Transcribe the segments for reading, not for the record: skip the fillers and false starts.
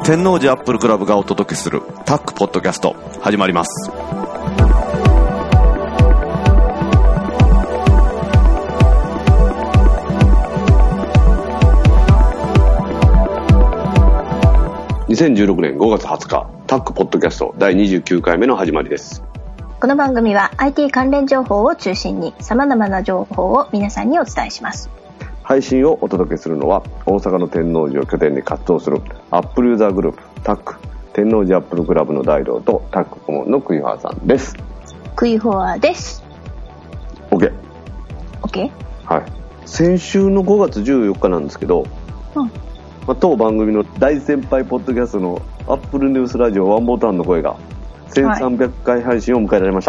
天王寺アップルクラブがお届けするタックポッドキャスト始まります。2016年5月20日タックポッドキャスト第29回目の始まりです。 この番組は IT 関連情報を中心に様々な情報を皆さんにお伝えします。 配信をお届けするのは大阪の天王寺を拠点に活動するアップルユーザーグループタック天王寺アップルクラブの大道とタック顧問のクイファーさんです。 クイフォアです。 OK、 はい。 先週の5月14日なんですけど、当番組の大先輩ポッドキャストのアップルニュースラジオワンボタンの声が1300回配信を迎えられました、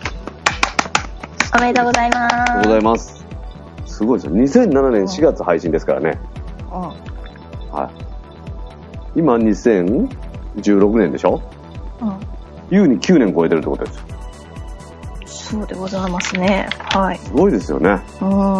おめでとうございます。 ありがとうございます。すごいですよ。2007年4月配信ですからね、今2016年でしょ、優に9年超えてるってことです。 そうでございますね。 すごいですよね。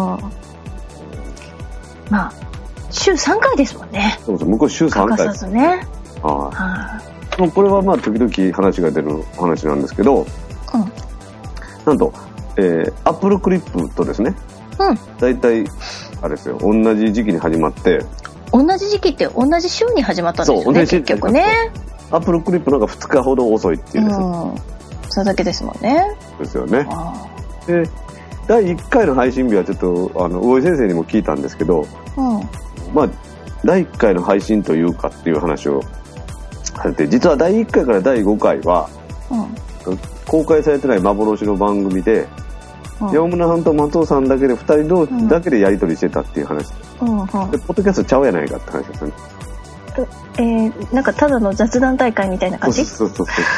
週3回ですもんね。 そうそう、向こう週3回欠かさずね。 これは時々話が出る話なんですけど、なんと、アップルクリップとですね、だいたいあれですよ、同じ時期に始まって。 同じ時期って同じ週に始まったんですよね、結局ね。 アップルクリップなんか2日ほど遅いっていうですね、 それだけですもんね。 ですよね。で第1回の配信日はちょっと魚井先生にも聞いたんですけど、第1回の配信というかっていう話をされて、実は第1回から第5回は、公開されてない幻の番組で、山村さんと松尾さんだけで2人同士だけでやり取りしてたっていう話、でポッドキャストちゃうやないかって話ですよね。 なんかただの雑談大会みたいな感じ。 そう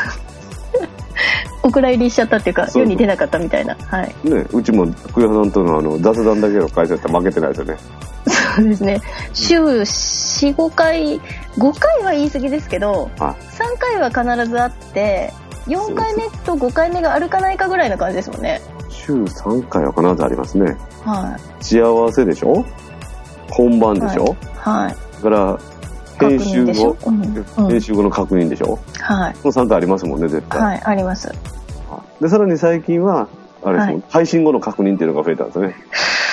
お蔵入りしちゃったっていうか、世に出なかったみたいな。 うちもクイハさんとの雑談だけの回数やったら負けてないですよね。 そうですね。週 4,5 回5回は言い過ぎですけど、3回は必ずあって、4回目と5回目があるかないかぐらいな感じですもんね。 週3回は必ずありますね。幸せでしょ、本番でしょ、だから編集後の確認でしょ、その3回ありますもんね、絶対。あります。でさらに最近はあれですもん、配信後の確認っていうのが増えたんですね。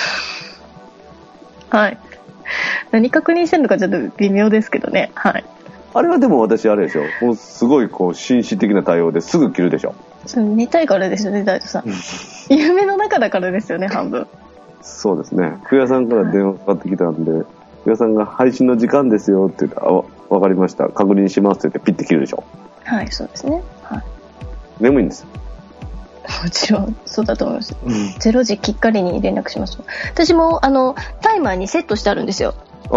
何確認してるのかちょっと微妙ですけどね。あれはでも私あれでしょ、もうすごい紳士的な対応ですぐ切るでしょ。 寝たいからですよね、大斗さん。夢の中だからですよね、半分。そうですね。クヤさんから電話かかってきたんで、クヤさんが配信の時間ですよって言ったら、わかりました、確認しますって言ってピッて切るでしょ。 そうですね。 眠いんですよ。 もちろんそうだと思います。0時きっかりに連絡します。私もタイマーにセットしてあるんですよ。ア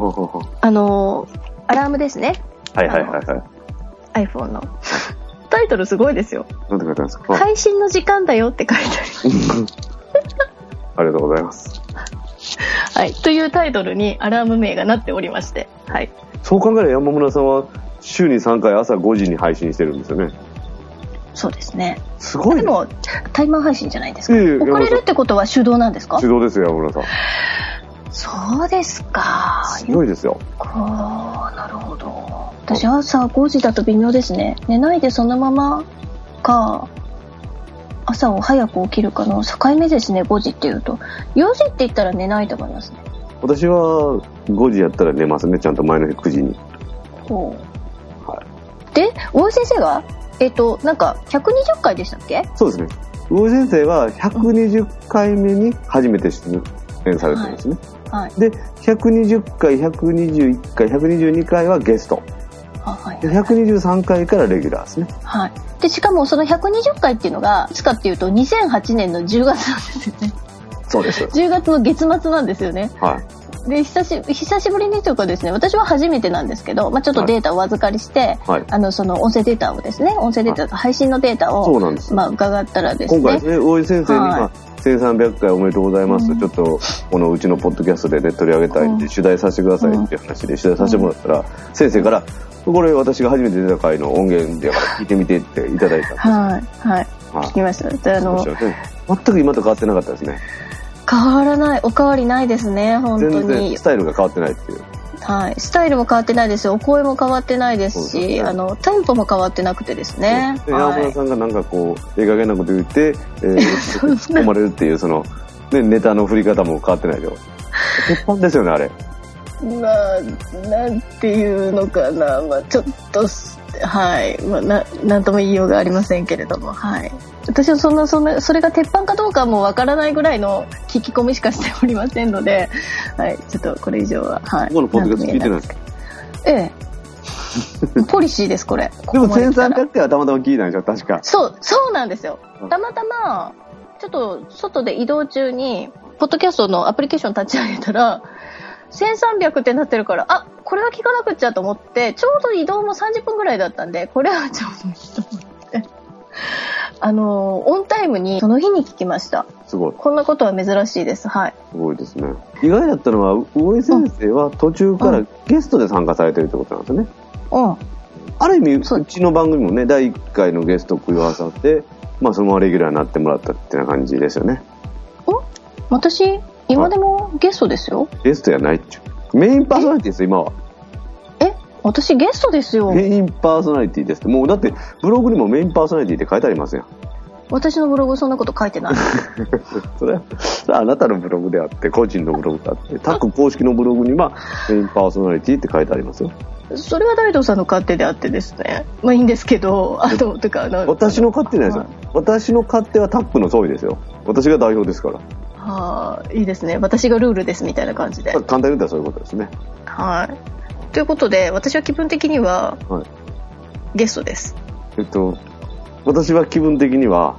ラームですね。iPhone のタイトルすごいですよ。 なんて書いてあるんですか。 配信の時間だよって書いてある。 ありがとうございます。 というタイトルにアラーム名がなっておりまして、 そう考えれば山村さんは週に3回朝5時に配信してるんですよね。 そうですね。 すごいね。 でもタイマー配信じゃないですか。遅れるってことは手動なんですか。 手動ですよ、山村さん。 そうですか。 すごいですよ。 なるほど。私朝5時だと微妙ですね。寝ないでそのままか朝を早く起きるかの境目ですね。5時っていうと4時って言ったら寝ないと思いますね。 私は5時やったら寝ますね、ちゃんと前の日9時に。 で大井先生がなんか120回でしたっけ。 そうですね。大井先生は120回目に初めて出演されてるんですね。で120回121回122回はゲスト、123回からレギュラーですね。でしかもその120回っていうのがいつかっていうと2008年の10月なんですよね。そうです。10月の月末なんですよね。で久しぶりにというかですね、私は初めてなんですけど、ちょっとデータをお預かりして、その音声データをですね、音声データと配信のデータを伺ったらですね、今回ですね、大井先生に1300回おめでとうございます、ちょっとこのうちのポッドキャストでね取り上げたいんで取材させてくださいっていう話で取材させてもらったら、先生からこれ私が初めて出た回の音源で聞いてみてっていただいたんです。聞きました。全く今と変わってなかったですね。 変わらない、お変わりないですね、本当に。 全然スタイルが変わってないっていう。 はい、スタイルも変わってないですよ。お声も変わってないですし、テンポも変わってなくてですね。 山村さんがなんかこう、ええ加減なこと言って、突っ込まれるっていう、その、ね、ネタの振り方も変わってないでしょ。鉄板ですよね、あれ。 まあ、なんていうのかな。まあ、ちょっと、はい。まあ、なんとも言いようがありませんけれども、はい。私はそれが鉄板かどうかもわからないぐらいの聞き込みしかしておりませんので、はい。ちょっとこれ以上は、はい。 このポッドキャスト聞いてないですか？ ええ。ポリシーです、これ。 でも、1300回はたまたま聞いたんでしょ、確か。 そうなんですよ。たまたま、ちょっと外で移動中に、ポッドキャストのアプリケーション立ち上げたら、1300ってなってるから、あ、これは聞かなくっちゃと思って、ちょうど移動も30分ぐらいだったんで、これはちょうどいいと思って。オンタイムにその日に聞きました。 すごい。 こんなことは珍しいです。はい。 すごいですね。意外だったのは、大江先生は途中からゲストで参加されてるってことなんですよね。 うん。 ある意味、うちの番組もね、第1回のゲスト食い合わさって、まあそのままレギュラーになってもらったっていうような感じですよね。 私、今でもゲストですよ。 ゲストやないっちゅう。メインパーソナリティですよ、今は。 私ゲストですよ。 メインパーソナリティですって。もうだってブログにもメインパーソナリティって書いてありますやん。 私のブログそんなこと書いてない。 それはあなたのブログであって、個人のブログであって、タッグ公式のブログにはメインパーソナリティって書いてありますよ。 それは大道さんの勝手であってですね。まあいいんですけど、てか私の勝手ないですよ。私の勝手はタッグの総意ですよ。私が代表ですから。 はあ、いいですね。私がルールですみたいな感じで。 簡単に言ったらそういうことですね。 はい。ということで、私は気分的には、はい、ゲストです。 私は気分的には、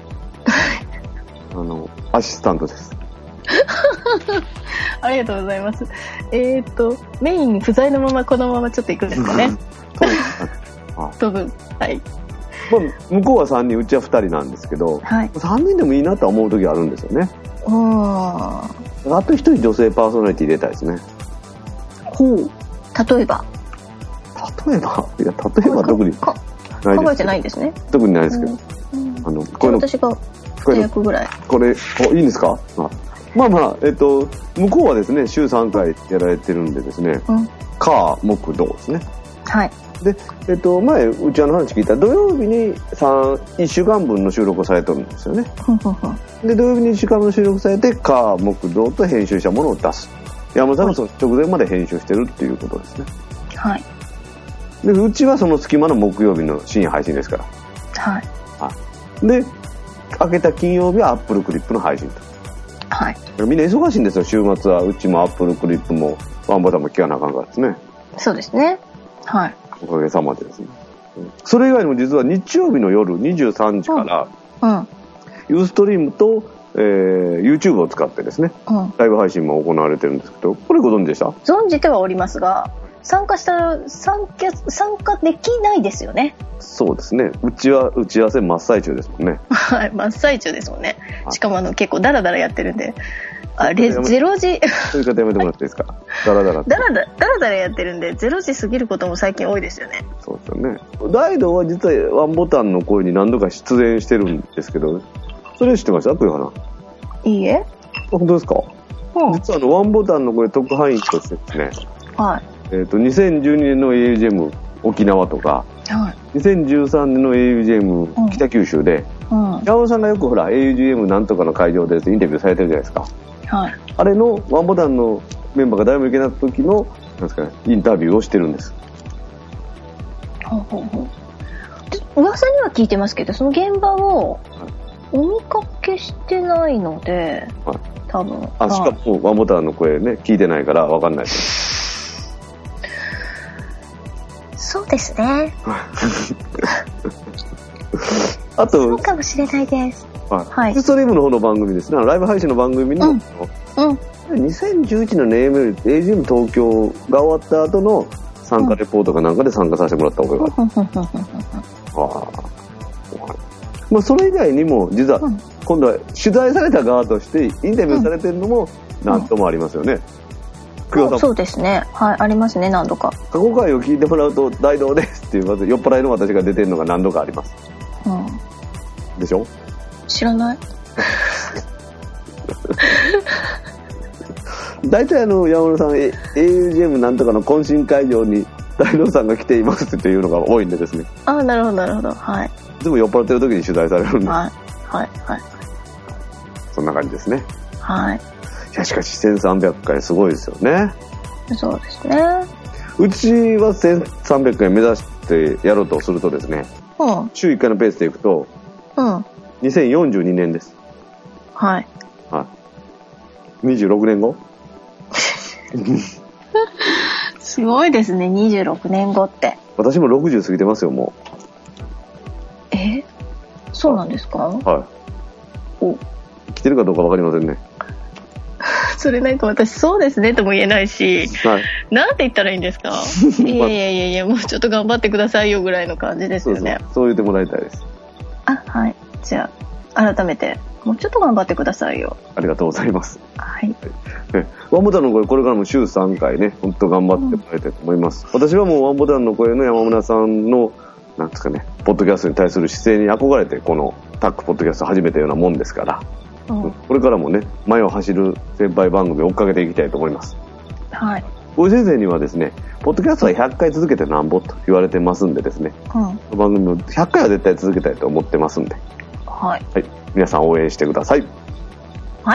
アシスタントです。 ありがとうございます。メイン不在のままこのままちょっと行くんですかね。多分。はい。 まあ、向こうは3人、うちは2人なんですけど、はい、3人でもいいなと思う時あるんですよね。あと1人女性パーソナリティ入れたいですね。 ほう。例えばいや、例えば特に考えてないんですね。 特にないですけど。 これ私が2役ぐらい。 これ、いいんですか？まあ、向こうはですね、週3回やられてるんでですね、火、木、土ですね。はい。で、前、うちの話聞いた土曜日に1週間分の収録をされてるんですよね。で、土曜日に1週間分の収録されて、火、木、土と編集したものを出す。山本さんがその直前まで編集してるっていうことですね。はい。で、うちはその隙間の木曜日の深夜配信ですから。はい。で、明けた金曜日はアップルクリップの配信と。はい。みんな忙しいんですよ、週末は。うちもアップルクリップもワンボタンも聞かなあかんからですね。 そうですね。はい。 おかげさまでですね。それ以外にも実は日曜日の夜23時から、ユーストリームと、YouTube を使ってですね、ライブ配信も行われてるんですけど、これご存知でした？ 存じてはおりますが、参加できないですよね。 そうですね。うちは打ち合わせ真っ最中ですもんね。 はい、真っ最中ですもんね。しかも結構ダラダラやってるんで、0時そういう方やめてもらっていいですか？ダラダラやってるんで0時過ぎることも最近多いですよね。 そうですよね。大道は実はワンボタンの声に何度か出演してるんですけど、それ知ってました？栗原。 いいえ。 本当ですか？実はワンボタンの声特派員としてですね。はい。2012年の AUGM 沖縄とか、はい、2013年の AUGM 北九州で、山本さんがよくほら AUGM なんとかの会場でインタビューされてるじゃないですか。はい。あれのワンボタンのメンバーが誰も行けなかった時のなんですかね、インタビューをしてるんです。 噂には聞いてますけど、その現場をお見かけしてないので、はい、多分。 しかもワンボタンの声ね聞いてないから分かんないです。 そうですね。 あとそうかもしれないです。 はい。ストリームの方の番組ですね。ライブ配信の番組の、2011年の AGM 東京が終わった後の参加レポートかなんかで参加させてもらった覚えがある。まあそれ以外にも実は今度は取材された側としてインタビューされてるのも何ともありますよね。 そうですね。はい、ありますね、何度か。 過去回を聞いてもらうと大道ですっていうまず酔っ払いの私が出てるのが何度かあります。でしょ？知らない。 大体山村さん AUGM なんとかの懇親会場に大道さんが来ていますっていうのが多いんでですね。 あ、なるほどなるほど。はい。 でも酔っ払ってる時に取材されるんで。 はいはいはい。 そんな感じですね。 はい。 いやしかし1300回すごいですよね。 そうですね。 うちは1300回目指してやろうとするとですね、週1回のペースでいくと、2042年です。 はい。 はい。26年後すごいですね、26年後って。 私も60過ぎてますよ、もう。そうなんですか？ はい。生きてるかどうか分かりませんね。 それなんか私そうですねとも言えないし、はい、なんて言ったらいいんですか？いやもうちょっと頑張ってくださいよぐらいの感じですよね。 そう言ってもらいたいです。 はい。じゃあ改めてもうちょっと頑張ってくださいよ。 ありがとうございます。 はい。 ワンボタンの声これからも週3回ね、本当頑張ってもらいたいと思います。私はもうワンボタンの声の山村さんのなんですかね、ポッドキャストに対する姿勢に憧れてこのタックポッドキャストを始めたようなもんですから。これからもね、前を走る先輩番組を追っかけていきたいと思います。 はい。 大井先生にはですね、ポッドキャストは100回続けてなんぼと言われてますんでですね、番組を100回は絶対続けたいと思ってますんで、 はい。 はい、皆さん応援してください。 はい。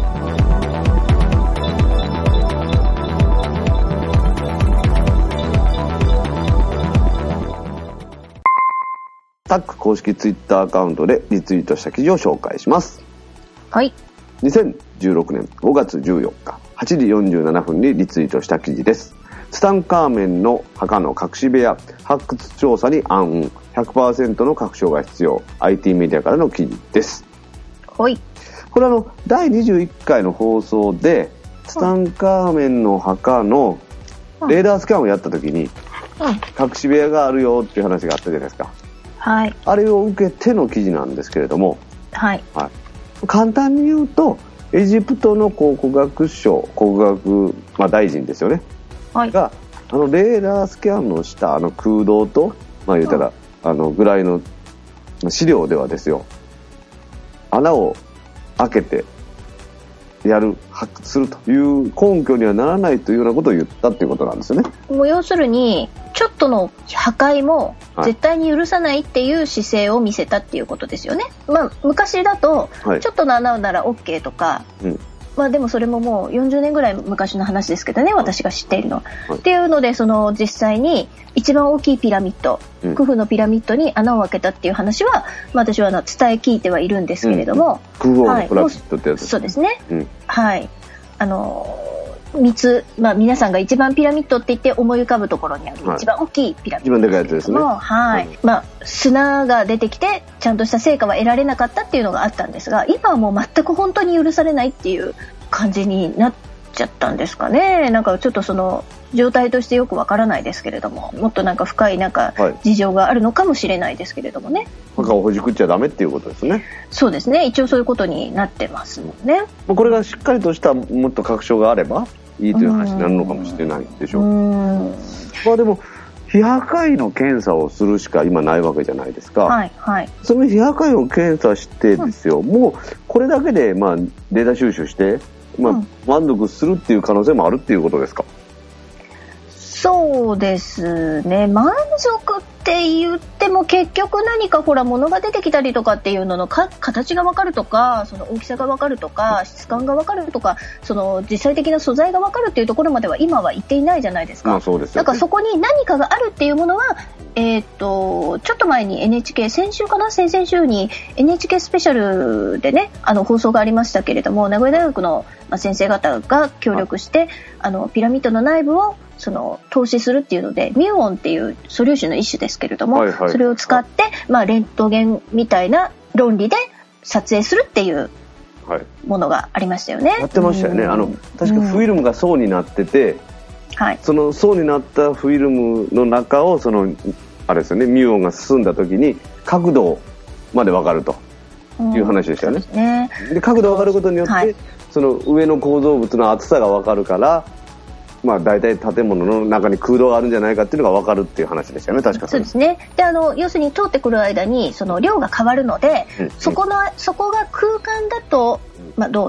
タック公式ツイッターアカウントでリツイートした記事を紹介します。 はい。 2016年5月14日8時47分にリツイートした記事です。ツタンカーメンの墓の隠し部屋発掘調査に暗雲 100% の確証が必要 IT メディアからの記事です。 はい。 これ第21回の放送でツタンカーメンの墓のレーダースキャンをやった時に隠し部屋があるよっていう話があったじゃないですか。 はい、 あれを受けての記事なんですけれども、 はいはい、 簡単に言うとエジプトの考古学大臣ですよね、はい、がレーダースキャンのした空洞と、言ったら、ぐらいの資料ではですよ、穴を開けて発掘するという根拠にはならないというようなことを言ったっていうことなんですよね。 もう要するにちょっとの破壊も絶対に許さないっていう姿勢を見せたっていうことですよね。昔だとちょっとの穴なら OK とか、でもそれももう40年ぐらい昔の話ですけどね、私が知っているの、っていうので実際に一番大きいピラミッド、クフのピラミッドに穴を開けたっていう話は、私は伝え聞いてはいるんですけれども、 クフ王のピラミッドってやつですね。 そうですね、はい。皆さんが一番ピラミッドって言って思い浮かぶところにある一番大きいピラミッド、 一番でかいやつですね。 はい。砂が出てきてちゃんとした成果は得られなかったっていうのがあったんですが、今はもう全く本当に許されないっていう感じになっちゃったんですかね。なんかちょっとその状態としてよくわからないですけれども、もっとなんか深い事情があるのかもしれないですけれどもね。 墓をほじくっちゃダメっていうことですね。そうですね。一応そういうことになってますもんね。 これがしっかりとしたもっと確証があればいいという話になるのかもしれないでしょう。でも非破壊の検査をするしか今ないわけじゃないですか。 はいはい。 その非破壊を検査してですよ、もうこれだけでデータ収集して満足するっていう可能性もあるっていうことですか？ そうですね。満足って言っても結局何か物が出てきたりとかっていうのの形が分かるとか、その大きさが分かるとか、質感が分かるとか、その実際的な素材が分かるっていうところまでは今は行っていないじゃないですか。 そうですよね。 だからそこに何かがあるっていうものは、ちょっと前に NHK 先々週に NHK スペシャルでね、放送がありましたけれども、名古屋大学の先生方が協力してピラミッドの内部を透視するっていうので、ミューオンっていう素粒子の一種ですけれども、それを使って、レントゲンみたいな論理で撮影するっていうものがありましたよね。 やってましたよね。確かフィルムが層になってて、その層になったフィルムの中をあれですよね、ミューオンが進んだ時に角度まで分かるという話でしたよね。で角度分かることによって、その上の構造物の厚さが分かるから、大体建物の中に空洞があるんじゃないかっていうのが分かるっていう話でしたよね。確かそうですね。で要するに通ってくる間にその量が変わるので、そこが空間だと、銅で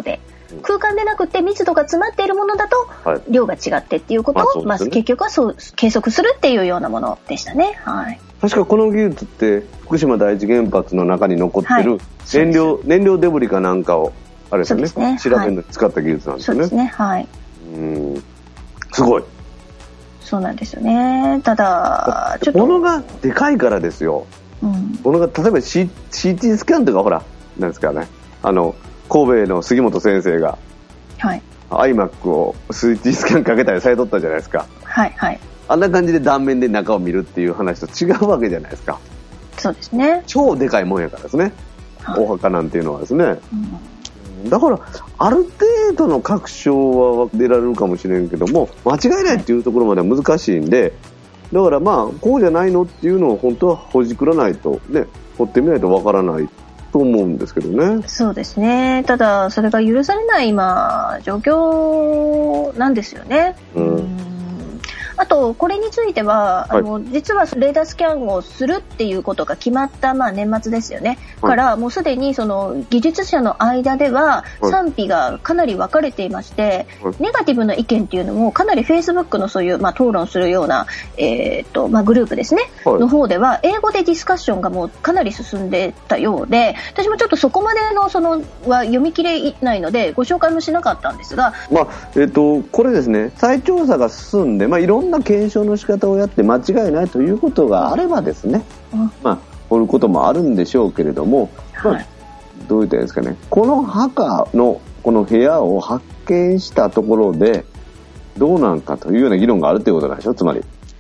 空間でなくて密度が詰まっているものだと量が違ってっていうことを、まず結局はそう計測するっていうようなものでしたね。はい。 確かこの技術って福島第一原発の中に残ってる燃料デブリかなんかをあれですよね、調べるのに使った技術なんですよね。 そうですね。はい。 すごい。 そうなんですよね。ただちょっと物がでかいからですよ。物が例えば CT スキャンとかほらなんですかね、神戸の杉本先生が、はい、iMac を CT スキャンかけたりされとったじゃないですか。はいはい。あんな感じで断面で中を見るっていう話と違うわけじゃないですか。 そうですね。 超でかいもんやからですね、はい、お墓なんていうのはですね、だからある程度の確証は出られるかもしれんけども、間違いないっていうところまでは難しいんで、だからまあこうじゃないのっていうのを本当はほじくらないとね、掘ってみないとわからないと思うんですけどね。 そうですね。ただそれが許されない今状況なんですよね。あとこれについては、実はレーダースキャンをするっていうことが決まった、年末ですよね、からもうすでにその技術者の間では賛否がかなり分かれていまして、ネガティブな意見っていうのもかなり Facebook のそういう、討論するような、グループですね、の方では英語でディスカッションがもうかなり進んでたようで、私もちょっとそこまでのは読み切れないのでご紹介もしなかったんですが、 これですね、再調査が進んで、いろんな検証の仕方をやって間違いないということがあればですね、掘ることもあるんでしょうけれども、どう言ったらいいですかね、この墓のこの部屋を発見したところでどうなんかというような議論があるということなんでしょ、つまり。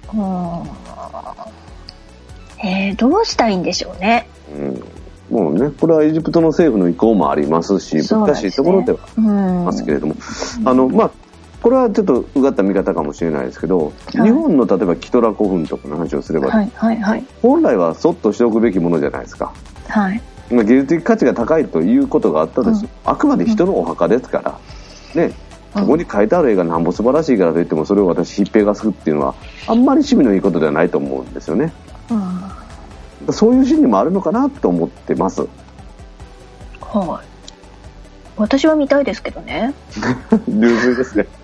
どうしたいんでしょうね。 もうね、これはエジプトの政府の意向もありますし、難しいところではありますけれども、これはちょっとうがった見方かもしれないですけど、日本の例えばキトラ古墳とかの話をすれば、本来はそっとしておくべきものじゃないですか。技術的価値が高いということがあったとしても、あくまで人のお墓ですからね、ここに書いてある絵がなんぼ素晴らしいからといってもそれを私ひっぺがすっていうのはあんまり趣味のいいことではないと思うんですよね。そういう心理もあるのかなと思ってます。 私は見たいですけどね。 流水ですね。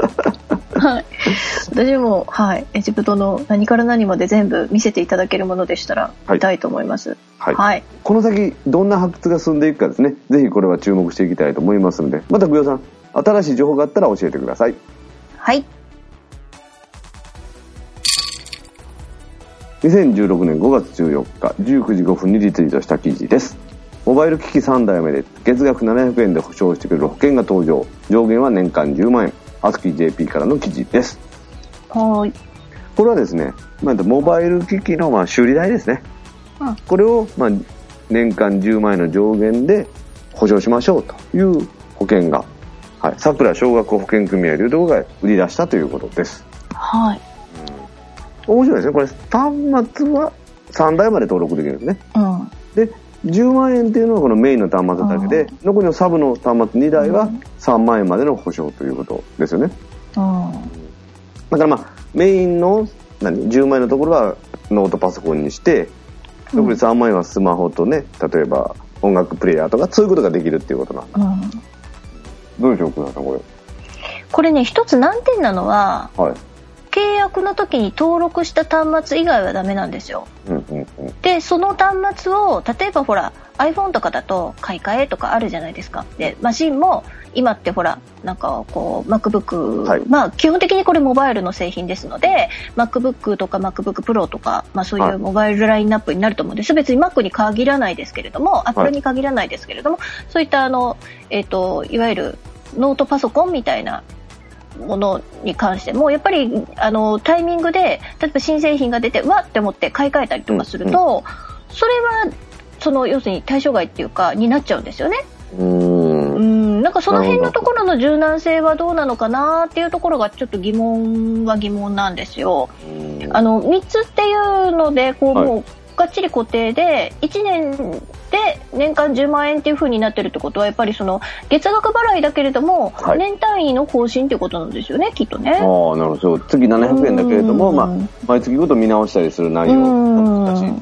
私も、エジプトの何から何まで全部見せていただけるものでしたら見たいと思います。 この先どんな発掘が進んでいくかですね、ぜひこれは注目していきたいと思いますので、またぐよさん新しい情報があったら教えてください。2016年5月14日19時5分にリツイートした記事です。モバイル機器3台目で月額700円で保証してくれる保険が登場。上限は年間10万円。アスキー JP からの記事です。これはですね、モバイル機器の修理代ですね。これを年間10万円の上限で保証しましょうという保険が、さくら小学保険組合というところが売り出したということです。面白いですね。これ端末は3台まで登録できるんですね。で10万円っていうのはこのメインの端末だけで、残りのサブの端末2台は3万円までの保証ということですよね。だからメインの10万円のところはノートパソコンにして、残り3万円はスマホとね、例えば音楽プレイヤーとかそういうことができるっていうことなんだ。どうでしょう、久田さん。 これね、一つ難点なのは、契約の時に登録した端末以外はダメなんですよ。でその端末を例えばほら iPhone とかだと買い替えとかあるじゃないですか。でマシンも今ってほらなんかこう MacBook、基本的にこれモバイルの製品ですので MacBook とか MacBook Pro とか、そういうモバイルラインナップになると思うんです。別に Mac に限らないですけれども、Apple に限らないですけれども、そういったいわゆるノートパソコンみたいなものに関してもやっぱりタイミングで例えば新製品が出てわって思って買い替えたりとかすると、それは要するに対象外っていうかになっちゃうんですよね。なんかその辺のところの柔軟性はどうなのかなっていうところがちょっと疑問なんですよ。3つっていうのでもうがっちり固定で1年で年間10万円っていう風になってるってことはやっぱり月額払いだけれども、年単位の更新っていうことなんですよね、きっとね。なるほど。月700円だけれども、毎月ごと見直したりする内容だったし、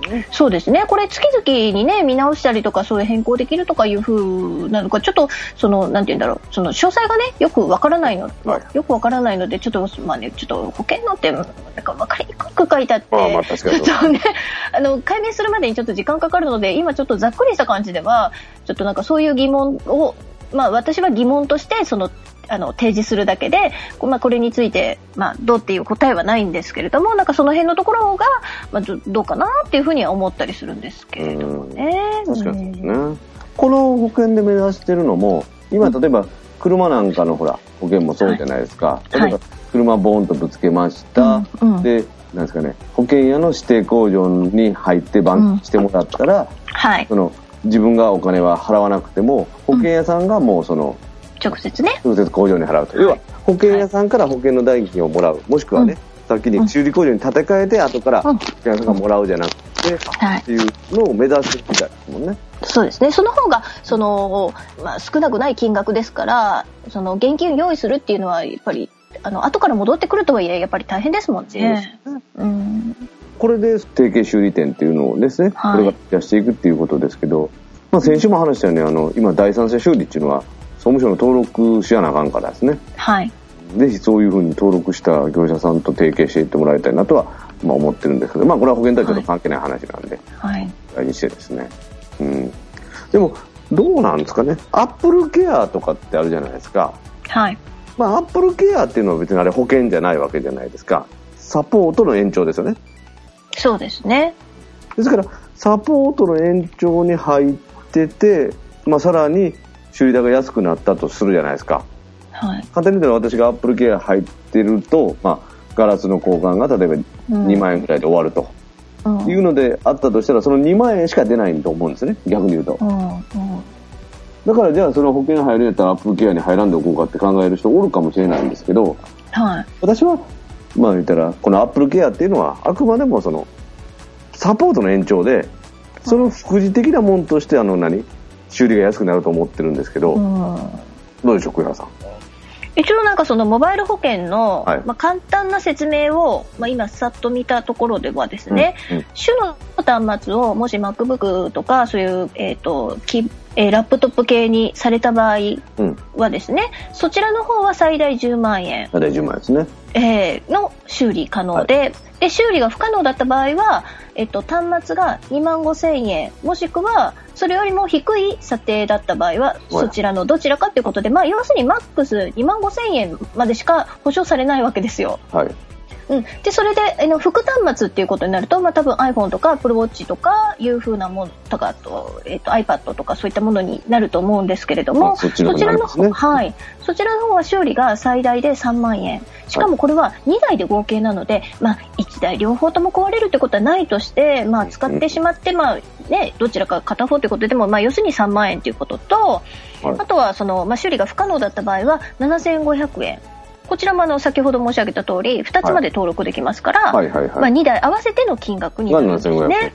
そうですね。これ月々にね見直したりとかそういう変更できるとかいう風なのか、ちょっとなんて言うんだろう、その詳細がねよくわからないの、よくわからないので、ちょっとまあね、ちょっと保険のってなんかわかりにくく書いてあって、 まあ確かにそうね、解明するまでにちょっと時間かかるので、今ちょっとざっくりした感じではちょっとなんかそういう疑問を、まあ私は疑問として提示するだけで、まあ、これについて、まあ、どうっていう答えはないんですけれども、なんかその辺のところが、まあ、どうかなっていうふうには思ったりするんですけれどもね。 確かにそうですね。この保険で目指してるのも、今例えば車なんかのほら保険もそうじゃないですか。例えば車ボーンとぶつけました。で、なんですかね、保険屋の指定工場に入って番してもらったら、自分がお金は払わなくても、保険屋さんがもう直接ね、 直接工場に払うと、要は保険屋さんから保険の代金をもらう、もしくはね、先に修理工場に建て替えて後から保険屋さんがもらうじゃなくて、っていうのを目指すみたいですもんね。 そうですね。その方がまあ、少なくない金額ですから、現金を用意するっていうのはやっぱり後から戻ってくるとはいえやっぱり大変ですもんね。 これで提携修理店っていうのをですね、これが増やしていくっていうことですけど、まあ、先週も話したように今第三者修理っていうのは総務省の登録しやなあかんからですね。 はい。 ぜひそういうふうに登録した業者さんと提携していってもらいたいなとは、まあ、思ってるんですけど、まあこれは保険とはちょっと関係ない話なんで、にしてですね。でもどうなんですかね。アップルケアとかってあるじゃないですか。 はい。 まあアップルケアっていうのは別にあれ保険じゃないわけじゃないですか。サポートの延長ですよね。 そうですね。 ですからサポートの延長に入ってて、まあさらに修理代が安くなったとするじゃないですか。 はい。 簡単に言うと私がアップルケア入ってると、まあガラスの交換が例えば2万円くらいで終わると、いうのであったとしたら、その2万円しか出ないと思うんですね、逆に言うと。だからじゃあその保険入るやったらアップルケアに入らんでおこうかって考える人おるかもしれないんですけど、私はまあ言ったらこのアップルケアっていうのはあくまでもサポートの延長で、その副次的なもんとして修理が安くなると思ってるんですけど、どうでしょう、栗原さん。 一応なんかモバイル保険の、まあ、簡単な説明を、まあ、今さっと見たところではですね、主の端末をもし MacBook とかそういう、ラップトップ系にされた場合はですね、そちらの方は最大10万円。 最大10万円ですね。の修理可能で、で修理が不可能だった場合は、端末が2万5,000円もしくはそれよりも低い査定だった場合はそちらのどちらかということで、まあ、要するにマックス2万5,000円までしか保証されないわけですよ。でそれで副端末っていうことになると、まあ、多分 iPhone とか Apple Watch とかいう風なものとか、iPad とかそういったものになると思うんですけれども、そちらの方は修理が最大で3万円。しかもこれは2台で合計なので、まあ、1台両方とも壊れるってことはないとして、まあ、使ってしまって、まあね、どちらか片方ということでも、まあ、要するに3万円ということと、あとはまあ、修理が不可能だった場合は7500円。こちらも先ほど申し上げた通り2つまで登録できますから、まあ、2台合わせての金額になるんですね。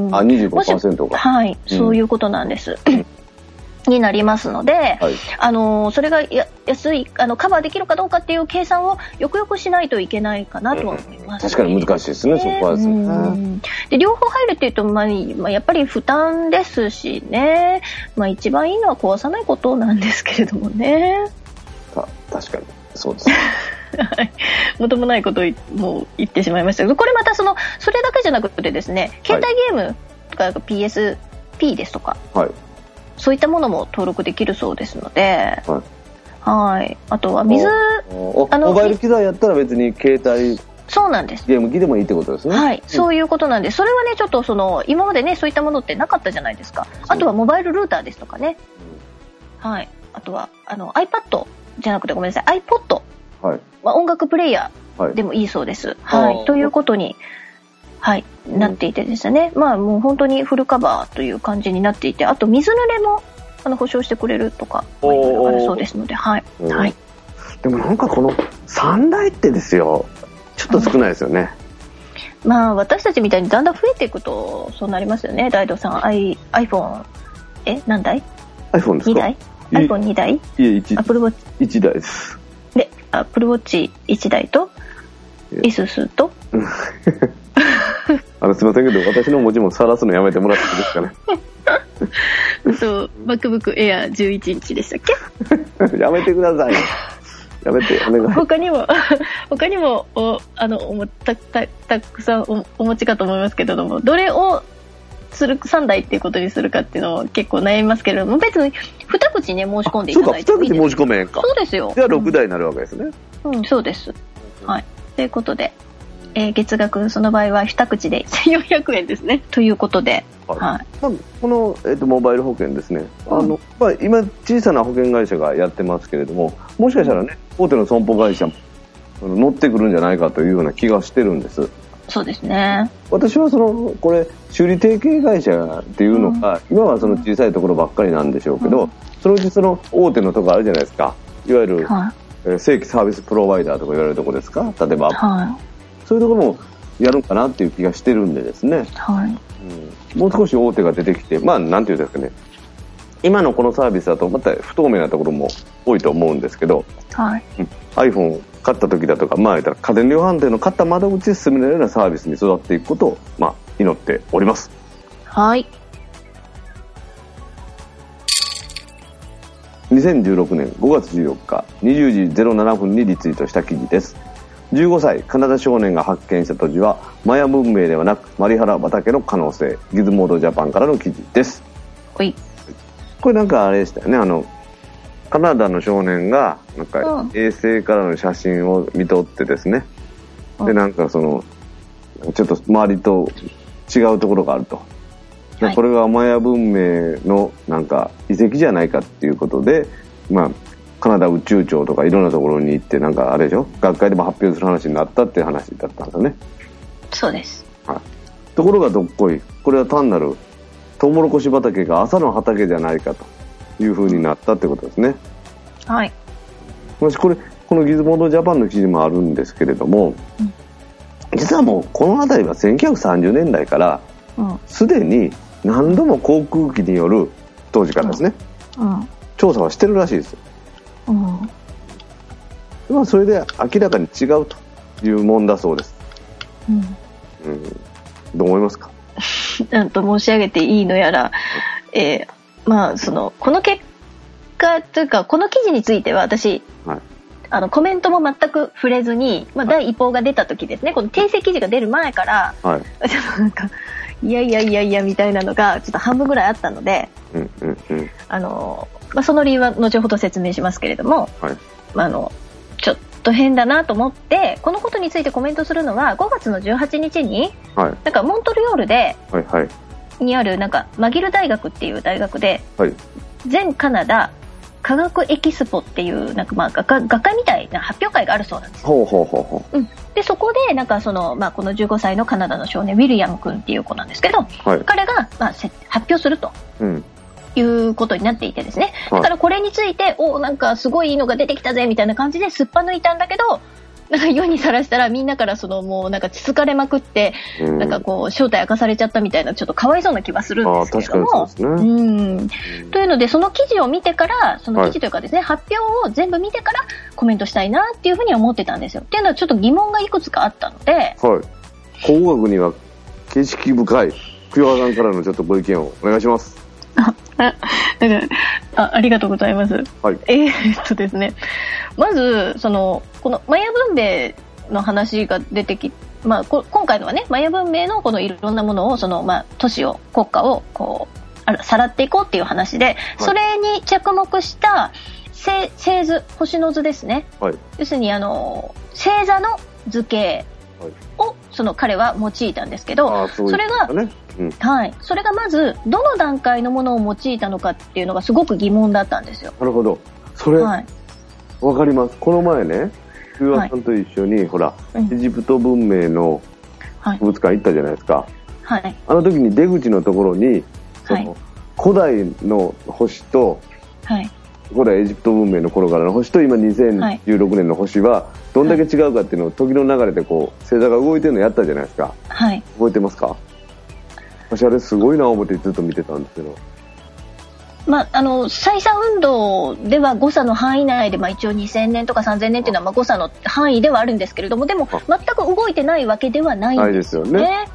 25% が。 はい、そういうことなんです。になりますので、それが安いカバーできるかどうかっていう計算をよくよくしないといけないかなと思います、 確かに難しいですね、そこはですね。 で両方入るっていうと、まあ、やっぱり負担ですしね、まあ、一番いいのは壊さないことなんですけれどもね。 確かにそうですね。 もともないことをもう言ってしまいましたけど、これまたそれだけじゃなくてですね、携帯ゲームとか PSP ですとか、そういったものも登録できるそうですので、あとはモバイル機材やったら別に携帯そうなんです。 ゲーム機でもいいってことですね。 そういうことなんです。それはねちょっと今までねそういったものってなかったじゃないですか。あとはモバイルルーターですとかね、あとはiPadじゃなくてごめんなさい iPod、まあ、音楽プレイヤーでもいいそうです。ということに、なっていてですね、まあもう本当にフルカバーという感じになっていて、あと水濡れも保証してくれるとかいろいろあるそうですので、 でもなんかこの3台ってですよ、ちょっと少ないですよね。 まあ私たちみたいにだんだん増えていくとそうなりますよね。大道さん、iPhone 何台 ？iPhone ですか？ 2台？iPhone2 台？ いえ1 Apple Watch 1台です。 で Apple Watch 1台と ASUS とすいませんけど、私の文字も晒すのやめてもらっていいですかね。 MacBook Air 11インチでしたっけ？ やめてください。やめて、お願い。 他にもたくさんお持ちかと思いますけれども、どれを3台っていうことにするかっていうのを結構悩みますけれども、別に2口ね、申し込んでいただいてもいいです。 そうか、2口申し込めんか。 そうですよ。 じゃあ6台になるわけですね。 そうです。はい。ということで、月額その場合は2口で1400円ですね。ということで、はい。 この、モバイル保険ですね。今小さな保険会社がやってますけれども、もしかしたらね、大手の損保会社も乗ってくるんじゃないかというような気がしてるんです。 そうですね。 私はこれ修理提携会社っていうのが、今はその小さいところばっかりなんでしょうけど、そのうちその大手のところあるじゃないですか。いわゆる、正規サービスプロバイダーとか言われるところですか。例えば、そういうところもやるかなっていう気がしてるんでですね。もう少し大手が出てきて、なんていうんですかね。今のこのサービスだとまた不透明なところも多いと思うんですけど、iPhone を買った時だとか、家電量販店の買った窓口で進められるようなサービスに育っていくことを、祈っております。 はい。 2016年5月14日20時07分にリツイートした記事です。15歳カナダ少年が発見した土地はマヤ文明ではなくマリハラ畑の可能性、ギズモードジャパンからの記事です。 これなんかあれでしたよね。カナダの少年がなんか衛星からの写真を見とってですね、でなんかちょっと周りと違うところがあると、でこれがマヤ文明のなんか遺跡じゃないかっていうことで、カナダ宇宙庁とかいろんなところに行って、なんかあれでしょ、学会でも発表する話になったっていう話だったんですよね。 そうです。 ところがどっこい、これは単なるトウモロコシ畑が朝の畑じゃないかという風になったってことですね。 はい。 もしこのギズモードジャパンの記事もあるんですけれども、実はもうこの辺りは1930年代からすでに何度も航空機による、当時からですね、調査はしてるらしいですよ。それで明らかに違うというもんだそうです。どう思いますか？ なんと申し上げていいのやら、この結果というかこの記事については私、コメントも全く触れずに、第一報が出た時ですね、この訂正記事が出る前から、ちょっとなんかいやみたいなのがちょっと半分ぐらいあったので、その理由は後ほど説明しますけれども、ちょっと変だなと思ってこのことについてコメントするのは5月の18日に、なんかモントリオールで、にあるなんかマギル大学っていう大学で、全カナダ科学エキスポっていうなんか学会みたいな発表会があるそうなんです。でそこでなんかこの15歳のカナダの少年ウィリアム君っていう子なんですけど、彼が発表すると。いうことになっていてですね、だからこれについてなんかすごいいいのが出てきたぜみたいな感じですっぱ抜いたんだけど、なんか世にさらしたらみんなからもうなんかつつかれまくって、なんか正体明かされちゃったみたいな、ちょっとかわいそうな気はするんですけれども、というのでその記事を見てから、その記事というかですね、発表を全部見てからコメントしたいなっていうふうには思ってたんですよ。っていうのはちょっと疑問がいくつかあったので、 工学には見識深い桑原さんからのちょっとご意見をお願いします。 ありがとうございます。ですね、まずこのマヤ文明の話が出てき、今回のはね、マヤ文明のこのいろんなものを都市を国家をさらっていこうっていう話で、それに着目した星図、星の図ですね。要するに星座の図形を彼は用いたんですけど、それがそれがまずどの段階のものを用いたのかっていうのがすごく疑問だったんですよ。 なるほど、それ、わかります。この前ね、湯和さんと一緒に、エジプト文明の博物館行ったじゃないですか。あの時に出口のところに、古代の星と、古代エジプト文明の頃からの星と今2016年の星はどんだけ違うかっていうのを時の流れで星座が動いてるのやったじゃないですか。覚えてますか？私あれすごいな思ってずっと見てたんですけど、 採算運動では誤差の範囲内で、一応2000年とか3000年っていうのは誤差の範囲ではあるんですけれども、でも全く動いてないわけではないんですよね。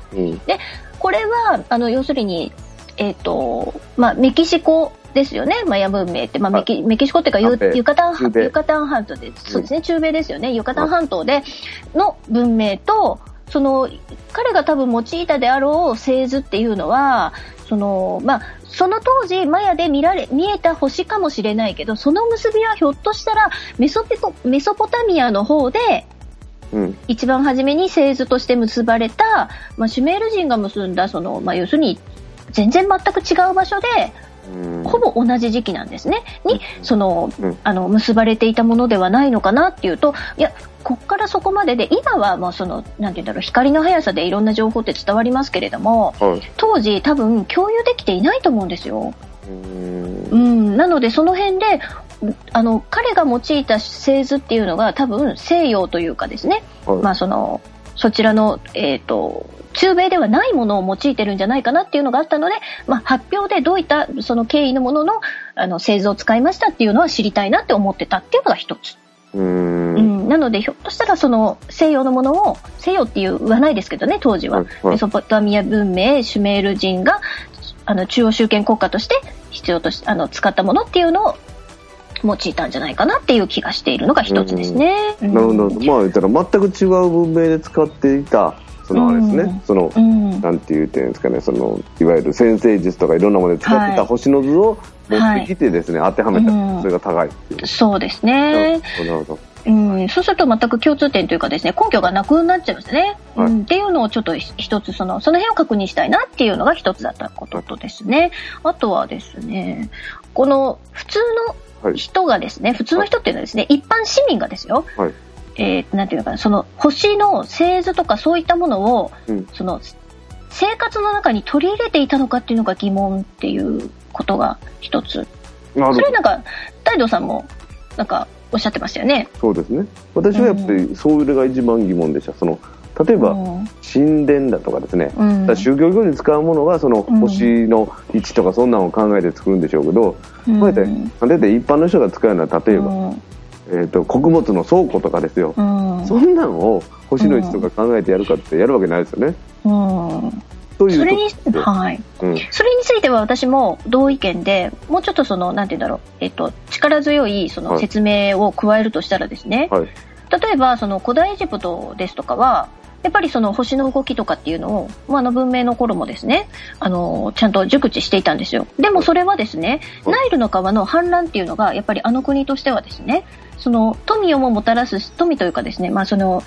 でこれは要するにメキシコですよね、マヤ文明って、メキシコっていうかユカタン半島で、そうですね、中米ですよね、ユカタン半島での文明と、彼が多分用いたであろう星図っていうのは、その当時マヤで見えた星かもしれないけど、その結びはひょっとしたらメソポタミアの方で、一番初めに星図として結ばれた、シュメール人が結んだ要するに全然全く違う場所で、ほぼ同じ時期なんですねに結ばれていたものではないのかなっていうと、いやこっからそこまでで、今はなんて言うんだろう、光の速さでいろんな情報って伝わりますけれども、当時多分共有できていないと思うんですよ。なのでその辺で彼が用いた星図っていうのが多分西洋というかですね、そちらの中米ではないものを用いてるんじゃないかなっていうのがあったので、発表でどういったその経緯のものの製図を使いましたっていうのは知りたいなって思ってたっていうのが一つ。なのでひょっとしたらその西洋のものを、西洋って言わないですけどね、当時はメソポタミア文明、シュメール人が中央集権国家として必要とし使ったものっていうのを用いたんじゃないかなっていう気がしているのが一つですね。 なるほど。言ったら全く違う文明で使っていたあれですね、なんて言ってんですかね、いわゆる占星術とかいろんなもので使ってた星の図を持ってきてですね、当てはめた、それが高いっていう。 そうですね。なるほど。そうすると全く共通点というかですね、根拠がなくなっちゃいますね。っていうのをちょっと一つその辺を確認したいなっていうのが一つだったこととですね、あとはですね、この普通の人がですね、普通の人っていうのはですね、一般市民がですよ、なんていうのかな、その星の星図とかそういったものを、その生活の中に取り入れていたのかっていうのが疑問っていうことが一つ。それなんか大道さんもなんかおっしゃってましたよね。 そうですね。私はやっぱりそれが一番疑問でした。例えば、神殿だとかですね、宗教行に使うものはその星の位置とかそんなのを考えて作るんでしょうけど、大体一般の人が使うのは例えば、穀物の倉庫とかですよ、そんなのを星の位置とか考えてやるかってやるわけないですよね。 それについては私も同意見で、もうちょっとなんて言うんだろう、力強い説明を加えるとしたらですね、例えば古代エジプトですとかはやっぱり星の動きとかっていうのを、文明の頃もですね、ちゃんと熟知していたんですよ。でもそれはですね、ナイルの川の氾濫っていうのがやっぱり国としてはですね、富をももたらす、富というかですね、上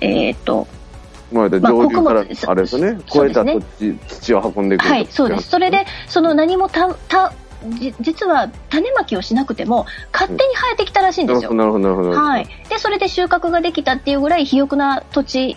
流からあれですね、越えた土を運んでいく。そうです。それで何も実は種まきをしなくても勝手に生えてきたらしいんですよ。なるほど。でそれで収穫ができたっていうぐらい肥沃な大地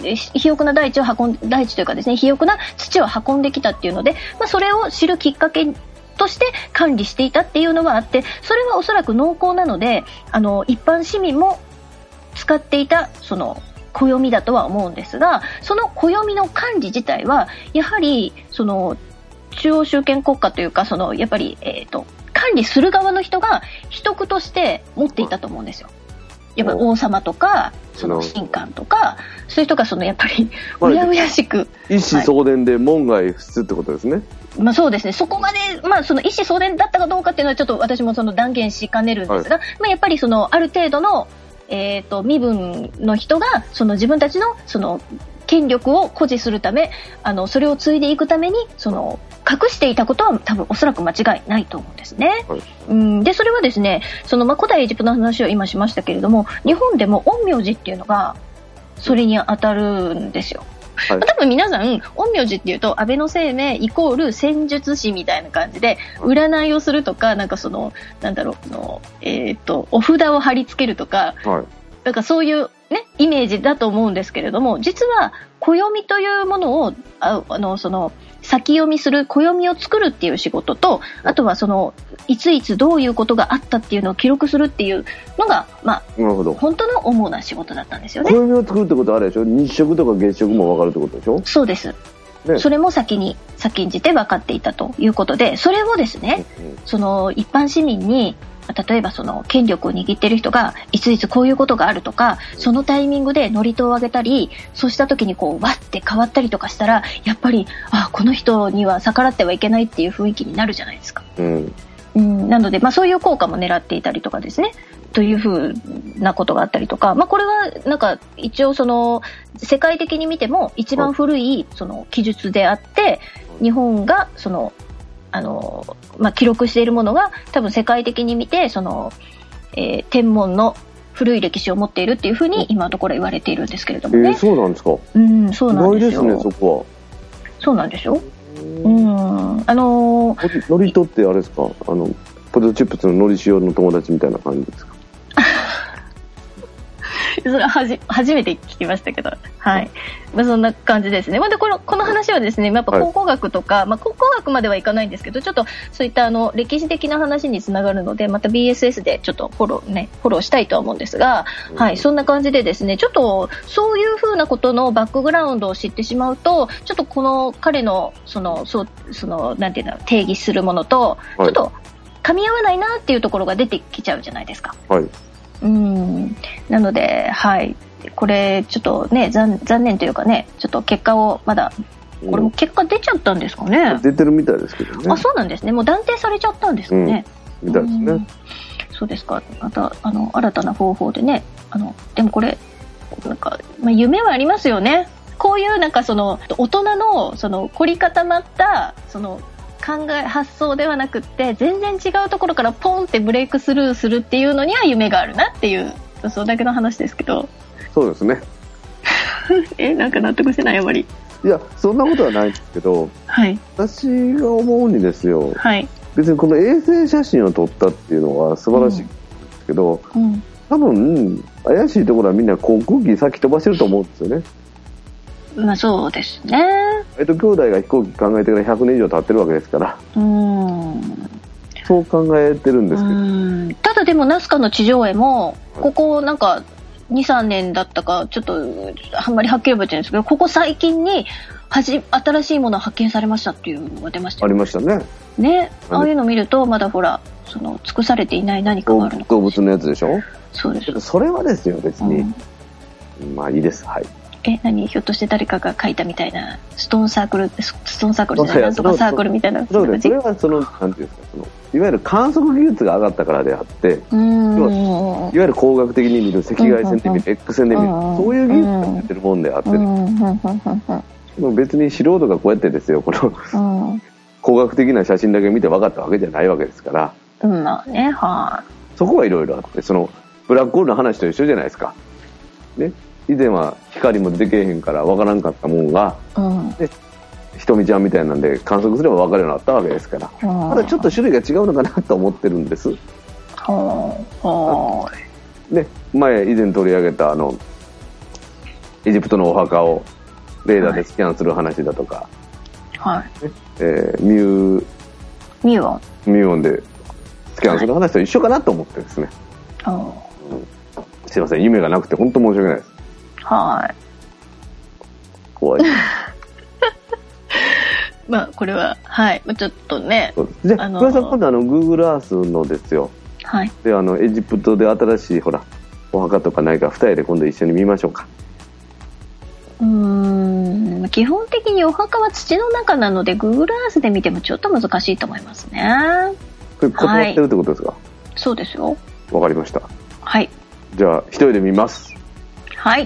というかですね、肥沃な土を運んできたっていうので、それを知るきっかけとして管理していたっていうのはあって、それはおそらく濃厚なので一般市民も使っていた暦だとは思うんですが、その暦の管理自体はやはり中央集権国家というかやっぱり、管理する側の人が秘匿として持っていたと思うんですよ。やっぱり王様とか神官とかそういう人がやっぱりうやうやしく一子相伝で門外不出ってことですね。 そうですね。そこまで一子相伝だったかどうかっていうのはちょっと私も断言しかねるんですが、やっぱりある程度の身分の人が自分たちの権力を誇示するためそれを継いでいくために隠していたことは多分おそらく間違いないと思うんですね。でそれはですね、古代エジプトの話を今しましたけれども、日本でも陰陽師っていうのがそれに当たるんですよ。多分皆さん陰陽師っていうと安倍晴明イコール戦術師みたいな感じで占いをするとか、なんかなんだろうお札を貼り付けるとか、なんかそういうねイメージだと思うんですけれども、実は暦というものを先読みする、暦を作るっていう仕事と、あとはいついつどういうことがあったっていうのを記録するっていうのが本当の主な仕事だったんですよね。 暦を作るってことはあれでしょ、日食とか月食も分かるってことでしょ。そうです、それも先んじて分かっていたということで、それをですね、一般市民に例えばその権力を握ってる人がいついつこういうことがあるとか、そのタイミングで祝詞を上げたり、そうした時にこうわって変わったりとかしたら、やっぱりこの人には逆らってはいけないっていう雰囲気になるじゃないですか。なので、そういう効果も狙っていたりとかですね、というふうなことがあったりとか、これはなんか一応その世界的に見ても一番古いその記述であって、日本がその記録しているものが多分世界的に見てその、天文の古い歴史を持っているっていうふうに今のところ言われているんですけれどもね。 そうなんですか。 そうなんですよ。 意外ですね、そこは。 そうなんですよ。 のりとってあれですか、ポテトチップスののり塩の友達みたいな感じですか。 それは初めて聞きましたけど、はい、そんな感じですね。でこの話はですね、やっぱ考古学とか、考古学まではいかないんですけど、ちょっとそういった歴史的な話につながるので、また BSS でちょっとフォローしたいとは思うんですが、はい、そんな感じでですね、ちょっとそういう風なことのバックグラウンドを知ってしまうと、ちょっとこの彼のそのなんていうの、定義するものとちょっと噛み合わないなっていうところが出てきちゃうじゃないですか。 はい。 なので、はい、これちょっとね、残念というかね、ちょっと結果をまだ、これも結果出ちゃったんですかね。 出てるみたいですけどね。 そうなんですね。もう断定されちゃったんですかね。 みたいですね。 そうですか。また新たな方法でね、でもこれなんか、夢はありますよね。こういうなんかその大人のその凝り固まったその発想ではなくって、全然違うところからポンってブレイクスルーするっていうのには夢があるなっていう、それだけの話ですけど。 そうですね。 なんか納得してないあまり。 いや、そんなことはないんですけど、 はい、 私が思うにですよ、 はい、 別にこの衛星写真を撮ったっていうのは素晴らしいんですけど、多分怪しいところはみんな航空機先飛ばしてると思うんですよね。 そうですね。 兄弟が飛行機考えてから100年以上経ってるわけですから、そう考えてるんですけど、 ただでもナスカの地上絵もここなんか 2,3 年だったか、ちょっとあんまりはっきり覚えてないんですけど、ここ最近に新しいものが発見されましたっていうのが出ましたよね。ありましたね。ああいうのを見るとまだほらその尽くされていない何かがあるのかもしれない。 動物のやつでしょ。 そうです。 それはですよ、別に、いいです。はい。 ひょっとして誰かが書いたみたいなストーンサークルじゃない、なんとかサークルみたいな。 そうです。それはなんていうんですか、いわゆる観測技術が上がったからであって、いわゆる工学的に見る赤外線で見る、X 線で見る、そういう技術が出てるもんであって、でも別に素人がこうやってですよ、この工学的な写真だけ見て分かったわけじゃないわけですから、そこはいろいろあって、そのブラックホールの話と一緒じゃないですか。ね。以前は光も出てけえへんから分からんかったもんが、ひとみちゃんみたいなんで観測すれば分かるようになったわけですから、ただちょっと種類が違うのかなと思ってるんです。で、以前取り上げたエジプトのお墓をレーダーでスキャンする話だとか、ミューオンでスキャンする話と一緒かなと思ってですね、すいません、夢がなくて本当申し訳ないです。怖い。 これはちょっとね。 じゃあ桑田さん、今度Google Earth のですよ。でエジプトで新しいお墓とかないか2人で今度一緒に見ましょうか。 基本的にお墓は土の中なので Google Earth で見てもちょっと難しいと思いますね。 これ断ってるってことですか。 そうですよ。 わかりました。 はい。 じゃあ一人で見ます。 はい。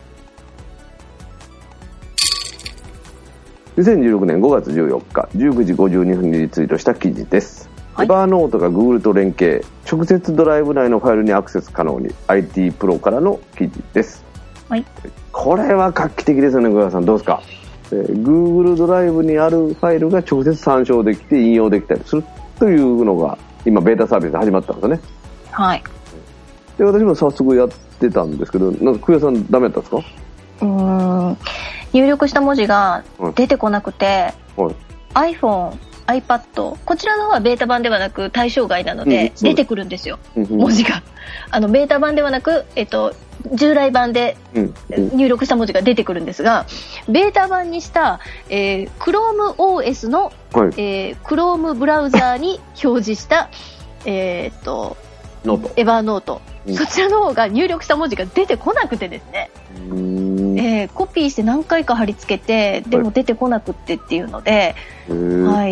2016年5月14日19時52分にリツイートした記事です。エバーノートが Google と連携、直接ドライブ内のファイルにアクセス可能に、 IT プロからの記事です。これは画期的ですよね。小田さんどうですか。Google ドライブにあるファイルが直接参照できて引用できたりするというのが今ベータサービスで始まったんですよね。で私も早速やってたんですけど、なんか久谷さんダメだったんですか。 入力した文字が出てこなくて、iPhone、iPad、こちらの方はベータ版ではなく対象外なので出てくるんですよ、文字が。ベータ版ではなく、従来版で入力した文字が出てくるんですが、ベータ版にした、Chrome OS の、Chrome ブラウザーに表示したエヴァーノート、そちらの方が入力した文字が出てこなくてですね、コピーして何回か貼り付けてでも出てこなくってっていうので、はい、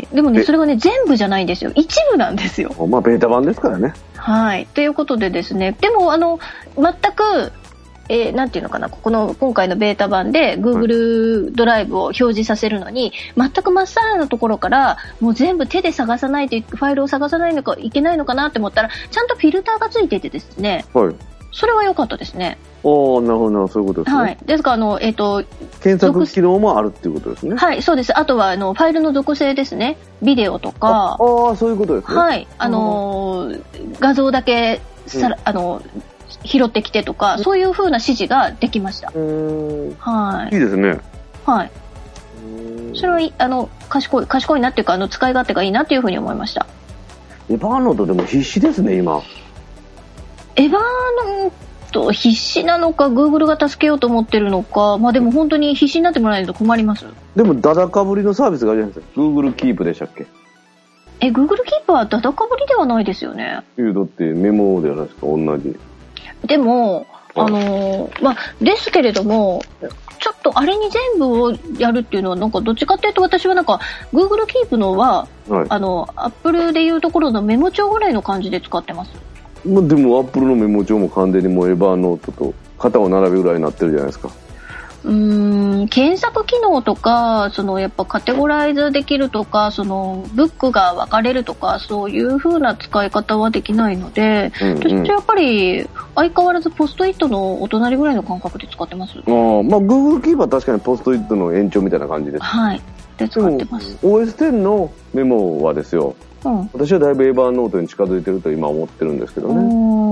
でもねそれがね全部じゃないんですよ、一部なんですよ。 まあベータ版ですからね。 はい、ということでですね、でも全くなんていうのかな、今回のベータ版で Google ドライブを表示させるのに、全く真っさらなところからもう全部手で探さないと、ファイルを探さないのかいけないのかなって思ったら、ちゃんとフィルターがついていてですね、はい、それは良かったですね。 なるほど、そういうことですね。 はい、ですから検索機能もあるっていうことですね。 はい、そうです。あとはファイルの属性ですね、ビデオとか、 そういうことですね。 はい、画像だけ拾ってきてとか、そういう風な指示ができました。はい。 いいですね。 はい。それは賢いなっていうか、使い勝手がいいなっていう風に思いました。 エヴァーノートでも必死ですね今。 エヴァーノート必死なのか、Google が助けようと思ってるのか、まあでも本当に必死になってもらえないと困ります。 でもダダかぶりのサービスがあるじゃないですか。Google Keep でしたっけ ？Google Keep はダダかぶりではないですよね。 だってメモではないですか、同じ。 でもですけれども、ちょっとあれに全部をやるっていうのは、なんかどっちかっていうと私はなんか Google Keep のは、はい、Apple でいうところのメモ帳ぐらいの感じで使ってます。 でも Apple のメモ帳も完全にもうエヴァーノートと肩を並べるぐらいになってるじゃないですか。 検索機能とか、やっぱカテゴライズできるとか、ブックが分かれるとか、そういう風な使い方はできないので、私はやっぱり相変わらずポストイットのお隣ぐらいの感覚で使ってます。 Google Keep は確かにポストイットの延長みたいな感じです。 はい。で使ってます。 OS10 のメモはですよ、私はだいぶエヴァーノートに近づいてると今思ってるんですけどね。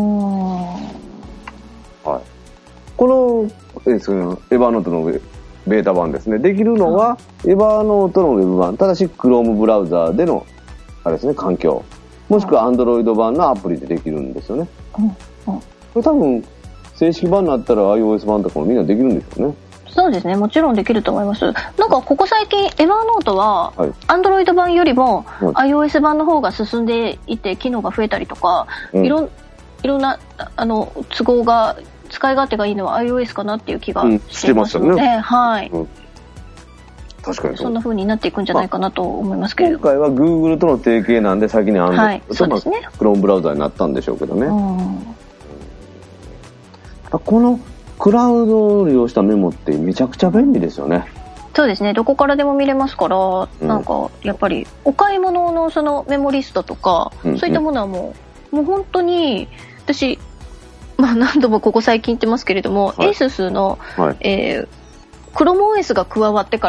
はい。このエヴァーノートのベータ版ですね。できるのはエヴァーノートのウェブ版、ただし Chrome ブラウザーでのあれですね、環境、もしくは Android 版のアプリでできるんですよね。これ多分正式版になったら iOS 版とかもみんなできるんですよね。 そうですね、もちろんできると思います。なんかここ最近エヴァーノートは Android 版よりも iOS 版の方が進んでいて、機能が増えたりとか、いろんな都合が、使い勝手がいいのは iOS かなっていう気がしてますので、はい、確かにそんな風になっていくんじゃないかなと思いますけれども、 今回は Google との提携なんで先にAndroidとChrome ブラウザになったんでしょうけどね。このクラウドを利用したメモってめちゃくちゃ便利ですよね。 そうですね、どこからでも見れますから、なんかやっぱりお買い物のそのメモリストとか、そういったものはもう本当に私、何度もここ最近言ってますけれども、ASUS の、ChromeOS が加わってから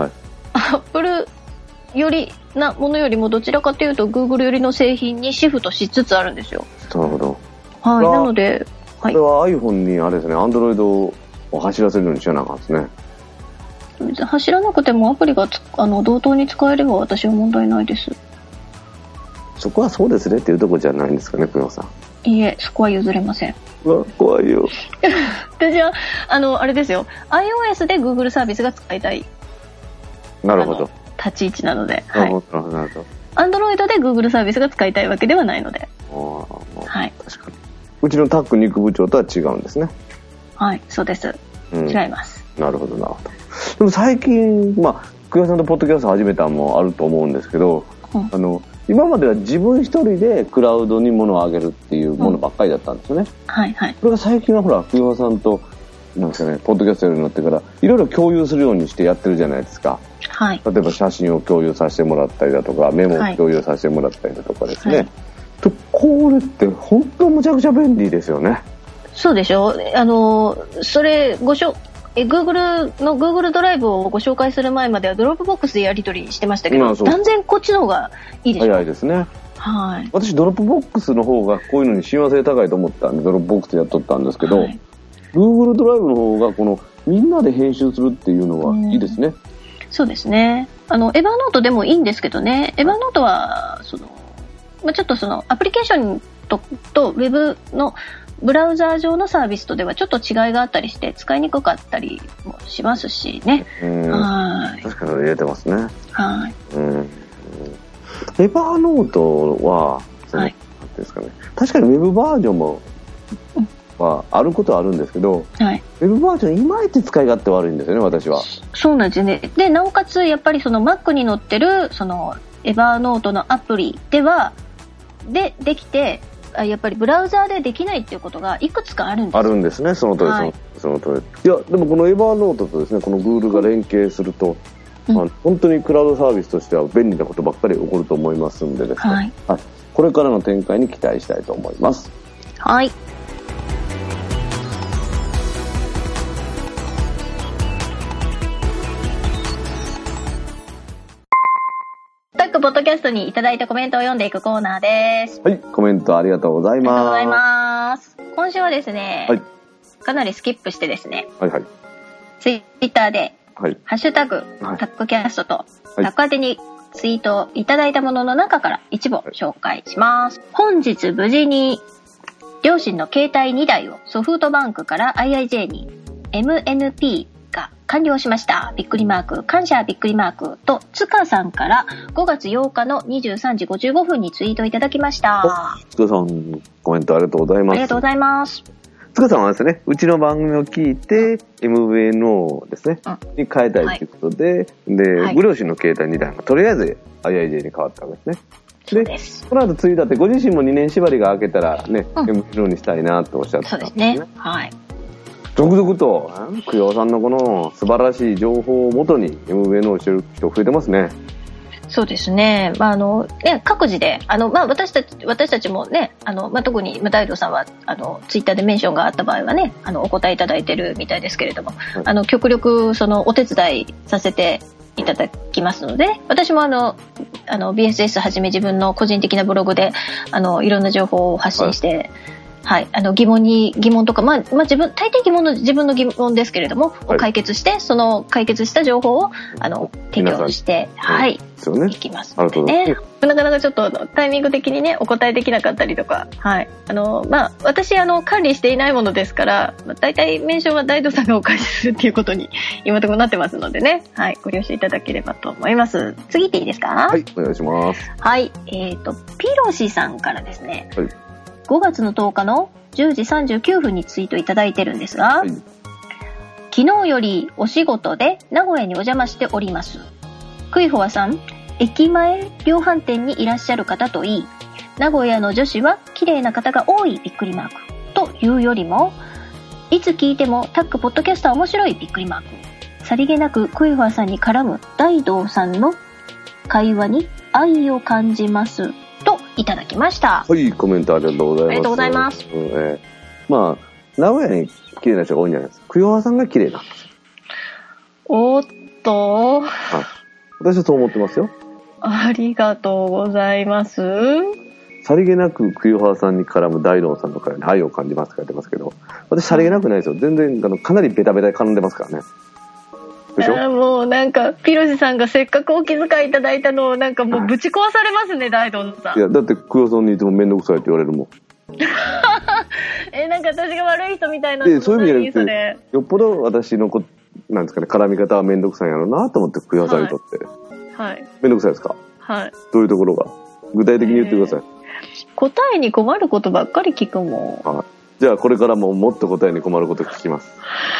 、Apple よりなものよりもどちらかというと Google よりの製品にシフトしつつあるんですよ。 なるほど。 はい、なので、 これは iPhone にあれですね、Android を走らせるようにしなかったですね。 走らなくてもアプリが同等に使えれば私は問題ないです。 そこはそうですねっていうところじゃないんですかね、久野さん。 いいえ、そこは譲れません。 怖いよ。 私はあれですよ、iOS で Google サービスが使いたい。 なるほど。 立ち位置なので、 なるほど。 Android で Google サービスが使いたいわけではないので。はい。 確かに。うちのタック肉部長とは違うんですね。 はい、そうです。違います。 なるほど。でも最近、久谷さんとポッドキャスト始めたのもあると思うんですけど、今までは自分一人でクラウドに物をあげるっていうものばっかりだったんですよね。これが最近はほら、久谷さんとなんですかね、ポッドキャストやるようになってからいろいろ共有するようにしてやってるじゃないですか。例えば写真を共有させてもらったりだとか、メモを共有させてもらったりだとかですね。これって本当むちゃくちゃ便利ですよね。 そうでしょ。それGoogle の Google ドライブをご紹介する前まではドロップボックスでやり取りしてましたけど、断然こっちの方がいいでしょ。 早いですね。 はい。 私ドロップボックスの方がこういうのに親和性高いと思ったんでドロップボックスでやっとったんですけど、Google ドライブの方がこのみんなで編集するっていうのはいいですね。 そうですね。エヴァーノートでもいいんですけどね、エヴァーノートはちょっとアプリケーションとウェブのブラウザー上のサービスとではちょっと違いがあったりして使いにくかったりもしますしね。 確かに入れてますね。 はい。 エヴァーノートははい。 ですかね。確かにウェブバージョンも、はあることはあるんですけど、 はい。 ウェブバージョンいまいち使い勝手悪いんですよね、私は。 そうなんですね。で、なおかつ、やっぱりその Mac に載ってる、その、エバーノートのアプリでは、できて、やっぱりブラウザーでできないっていうことがいくつかあるんです。 あるんですね、その通り、はい、その通り。いや、でもこのエバーノートとですね、この Google が連携すると、本当にクラウドサービスとしては便利なことばっかり起こると思いますんでですね、はいはい、これからの展開に期待したいと思います。 はい。ポッドキャストにいただいたコメントを読んでいくコーナーです。 はい、コメントありがとうございます。 ありがとうございます。今週はですね、はい、かなりスキップしてですね、 はいはい、 ツイッターで、 はい、 ハッシュタグ、タックキャストと、タック宛てにツイートをいただいたものの中から一部を紹介します。本日無事に両親の携帯2台をソフトバンクから IIJ に MNP完了しました。びっくりマーク、感謝びっくりマークと、つかさんから5月8日の23時55分にツイートいただきました。 つかさん、コメントありがとうございます。 ありがとうございます。 つかさんはですね、うちの番組を聞いて、MVNO ですね、に変えたいということで、で、ご両親の携帯2台がとりあえず IIJ に変わったわけですね。 そうです。 この後ツイートってご自身も2年縛りが明けたらね、MVNO にしたいなとおっしゃってたんですね。 そうですね。はい。 続々と、くよさんのこの素晴らしい情報をもとに MVNO をしてる人増えてますね。 そうですね。各自で、私たちもね、特に大道さんは、ツイッターでメンションがあった場合はね、お答えいただいてるみたいですけれども、はい、極力、お手伝いさせていただきますので、私もBSS はじめ自分の個人的なブログで、いろんな情報を発信して、はい、疑問とか、大抵自分の疑問ですけれども、はい、解決して、その解決した情報を、提供して、はい、いきますのでね。なかなかちょっとタイミング的にね、お答えできなかったりとか、はい。私、管理していないものですから、大体メンションは大道さんがお返しするっていうことに、今のところなってますのでね、はい、ご了承いただければと思います。次行っていいですか？ はい、お願いします。 はい、ピロシさんからですね、はい、5月の10日の10時39分にツイートいただいてるんですが、はい、昨日よりお仕事で名古屋にお邪魔しております。クイホワさん、駅前量販店にいらっしゃる方といい、名古屋の女子は綺麗な方が多いびっくりマークというよりも、いつ聞いてもタックポッドキャスター面白いびっくりマーク、さりげなくクイホワさんに絡む大道さんの会話に愛を感じますといただきました。 はい、コメントありがとうございます。 ありがとうございます。 名古屋に綺麗な人が多いんじゃないですか。クヨワさんが綺麗なんですよ。 おっと。 私はそう思ってますよ。 ありがとうございます。 さりげなくクヨワさんに絡む大道さんの会に愛を感じますって書いてますけど、私さりげなくないですよ。全然かなりベタベタ絡んでますからね。でしょ？ もうなんかピロシさんがせっかくお気遣いいただいたのをなんかもうぶち壊されますね、大道さん。 いやだってクヨさんにいつも面倒くさいって言われるもん。 なんか私が悪い人みたいなの。 そういう意味じゃなくて、よっぽど私のなんですかね、絡み方は面倒くさいんやろうなと思ってクヨさんにとって。 はい。 面倒くさいですか？ はい。 どういうところが？具体的に言ってください。 答えに困ることばっかり聞くもん。 はい。じゃあこれからももっと答えに困ること聞きます。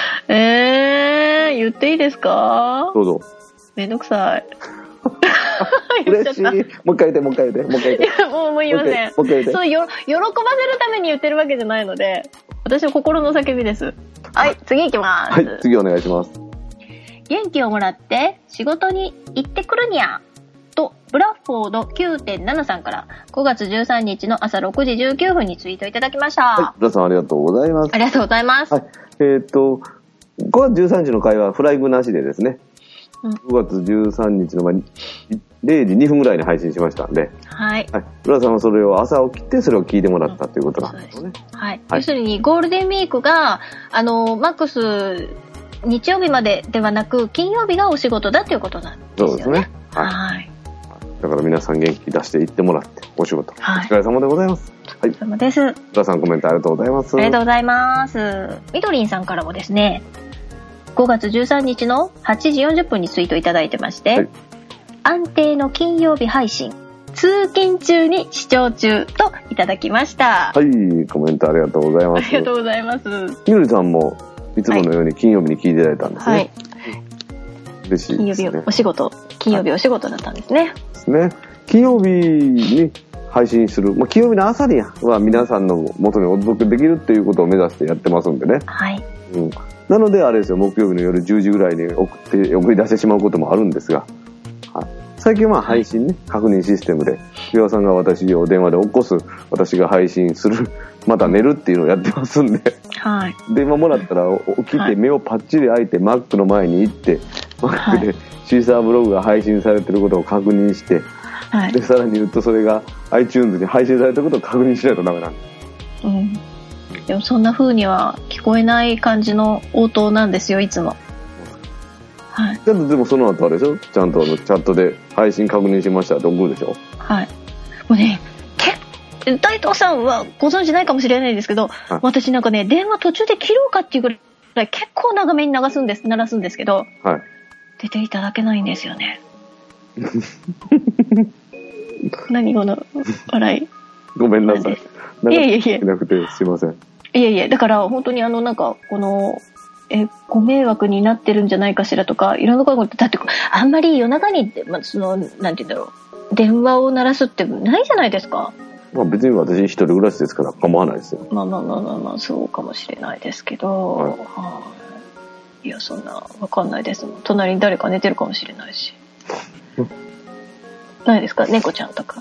言っていいですか？ どうぞ。 めんどくさい。 嬉しい。もう一回言って。もう言いません。そう、喜ばせるために言ってるわけじゃないので、私の心の叫びです。はい、次行きます。 はい、次お願いします。 元気をもらって仕事に行ってくるにゃと、ブラッフォード 9.7 さんから5月13日の朝6時19分にツイートいただきました。 はい、ブラさんありがとうございます。 ありがとうございます。はい、 5月13日の会はフライングなしでですね、5月13日の0時2分ぐらいに配信しましたんで、はい。浦さんはそれを朝起きてそれを聞いてもらったということなんですよね。 はい。要するにゴールデンウィークがマックス日曜日までではなく金曜日がお仕事だということなんですよね。そうですね。はい。 だから皆さん元気出していってもらってお仕事、お疲れ様でございます。 はい。お疲れ様です。 浦さんコメントありがとうございます。 ありがとうございます。みどりんさんからもですね、5月13日の8時40分にツイートいただいてまして、はい、安定の金曜日配信、 通勤中に視聴中といただきました。 はい、コメントありがとうございます。 ありがとうございます。 みのりさんもいつものように金曜日に聞いていただいたんですね。はい。嬉しいですね。金曜日お仕事だったんですね。 ですね。金曜日に配信する、金曜日の朝には皆さんの元にお届けできるっていうことを目指してやってますんでね。 はい。 なのであれですよ、木曜日の夜10時ぐらいに送り出してしまうこともあるんですが、はい、最近は配信ね、確認システムでひわさんが私を電話で起こす、私が配信する、また寝るっていうのをやってますんで、 はい、 電話もらったら起きて目をパッチリ開いて Mac の前に行って、Mac でシーサーブログが配信されてることを確認して、はい、でさらに言うとそれが iTunes に配信されてることを確認しないとダメなんです。 でもそんな風には聞こえない感じの応答なんですよ、いつも。はい。でもその後あれでしょ、ちゃんとチャットで配信確認しましたって送るでしょ。 はい。もうね、大東さんはご存知ないかもしれないですけど、はい、私なんかね、電話途中で切ろうかっていうぐらい結構長めに鳴らすんですけど、はい、出ていただけないんですよね。何この笑い。 ごめんなさい。 いやなくてすいません。 だから本当になんかこのご迷惑になってるんじゃないかしらとかいろんなことだって、あんまり夜中になんて言うんだろう、電話を鳴らすってないじゃないですか。 別に私一人暮らしですから構わないですよ。 そうかもしれないですけど、いやそんなわかんないですもん。隣に誰か寝てるかもしれないし。ないですか、猫ちゃんとか。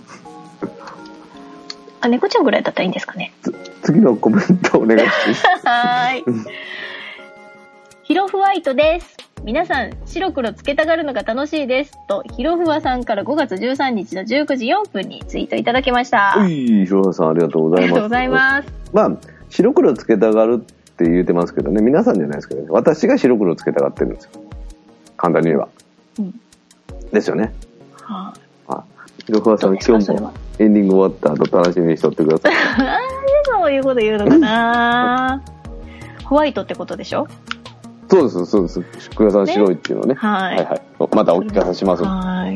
猫ちゃんぐらいだったらいいんですかね。 次のコメントお願いします。 はい。ヒロフワイトです。皆さん白黒つけたがるのが楽しいですとヒロフワさんから5月13日の19時4分にツイートいただきました。 はい、ヒロフワさんありがとうございます。 ありがとうございます。 白黒つけたがるって言ってますけどね、皆さんじゃないですけどね、私が白黒つけたがってるんですよ。簡単に言えば。ですよね。はい。ヒロフワさん今日もエンディング終わった後楽しみにしとってください。 そういうこと言うのかな。ホワイトってことでしょ。 そうです。福田さん白いっていうのね。はい。またお聞かせします。 はい、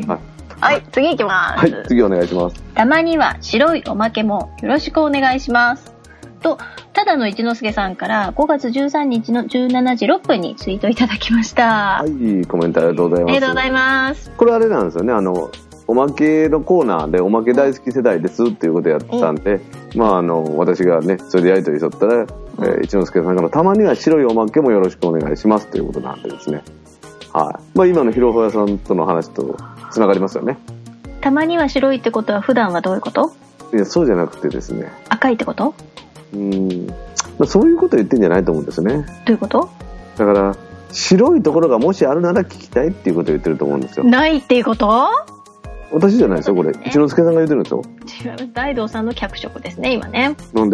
次行きます。 はい、次お願いします。 たまには白いおまけもよろしくお願いします。と、ただの一之輔さんから5月13日の17時6分にツイートいただきました。 はい、コメントありがとうございます。 ありがとうございます。これあれなんですよね、おまけのコーナーでおまけ大好き世代ですっていうことやったんで、私がねそれでやり取りしとったら、一之輔さんからたまには白いおまけもよろしくお願いしますということなんでですね、はい、今のヒロフワさんとの話とつながりますよね。 たまには白いってことは普段はどういうこと？ いやそうじゃなくてですね、 赤いってこと？ そういうこと言ってんじゃないと思うんですよね。 どういうこと？だから白いところがもしあるなら聞きたいっていうことを言ってると思うんですよ。 ないっていうこと？私じゃないですよ、これ。一之輔さんが言ってるんですよ。 違う、大道さんの脚色ですね、今ね。 なんで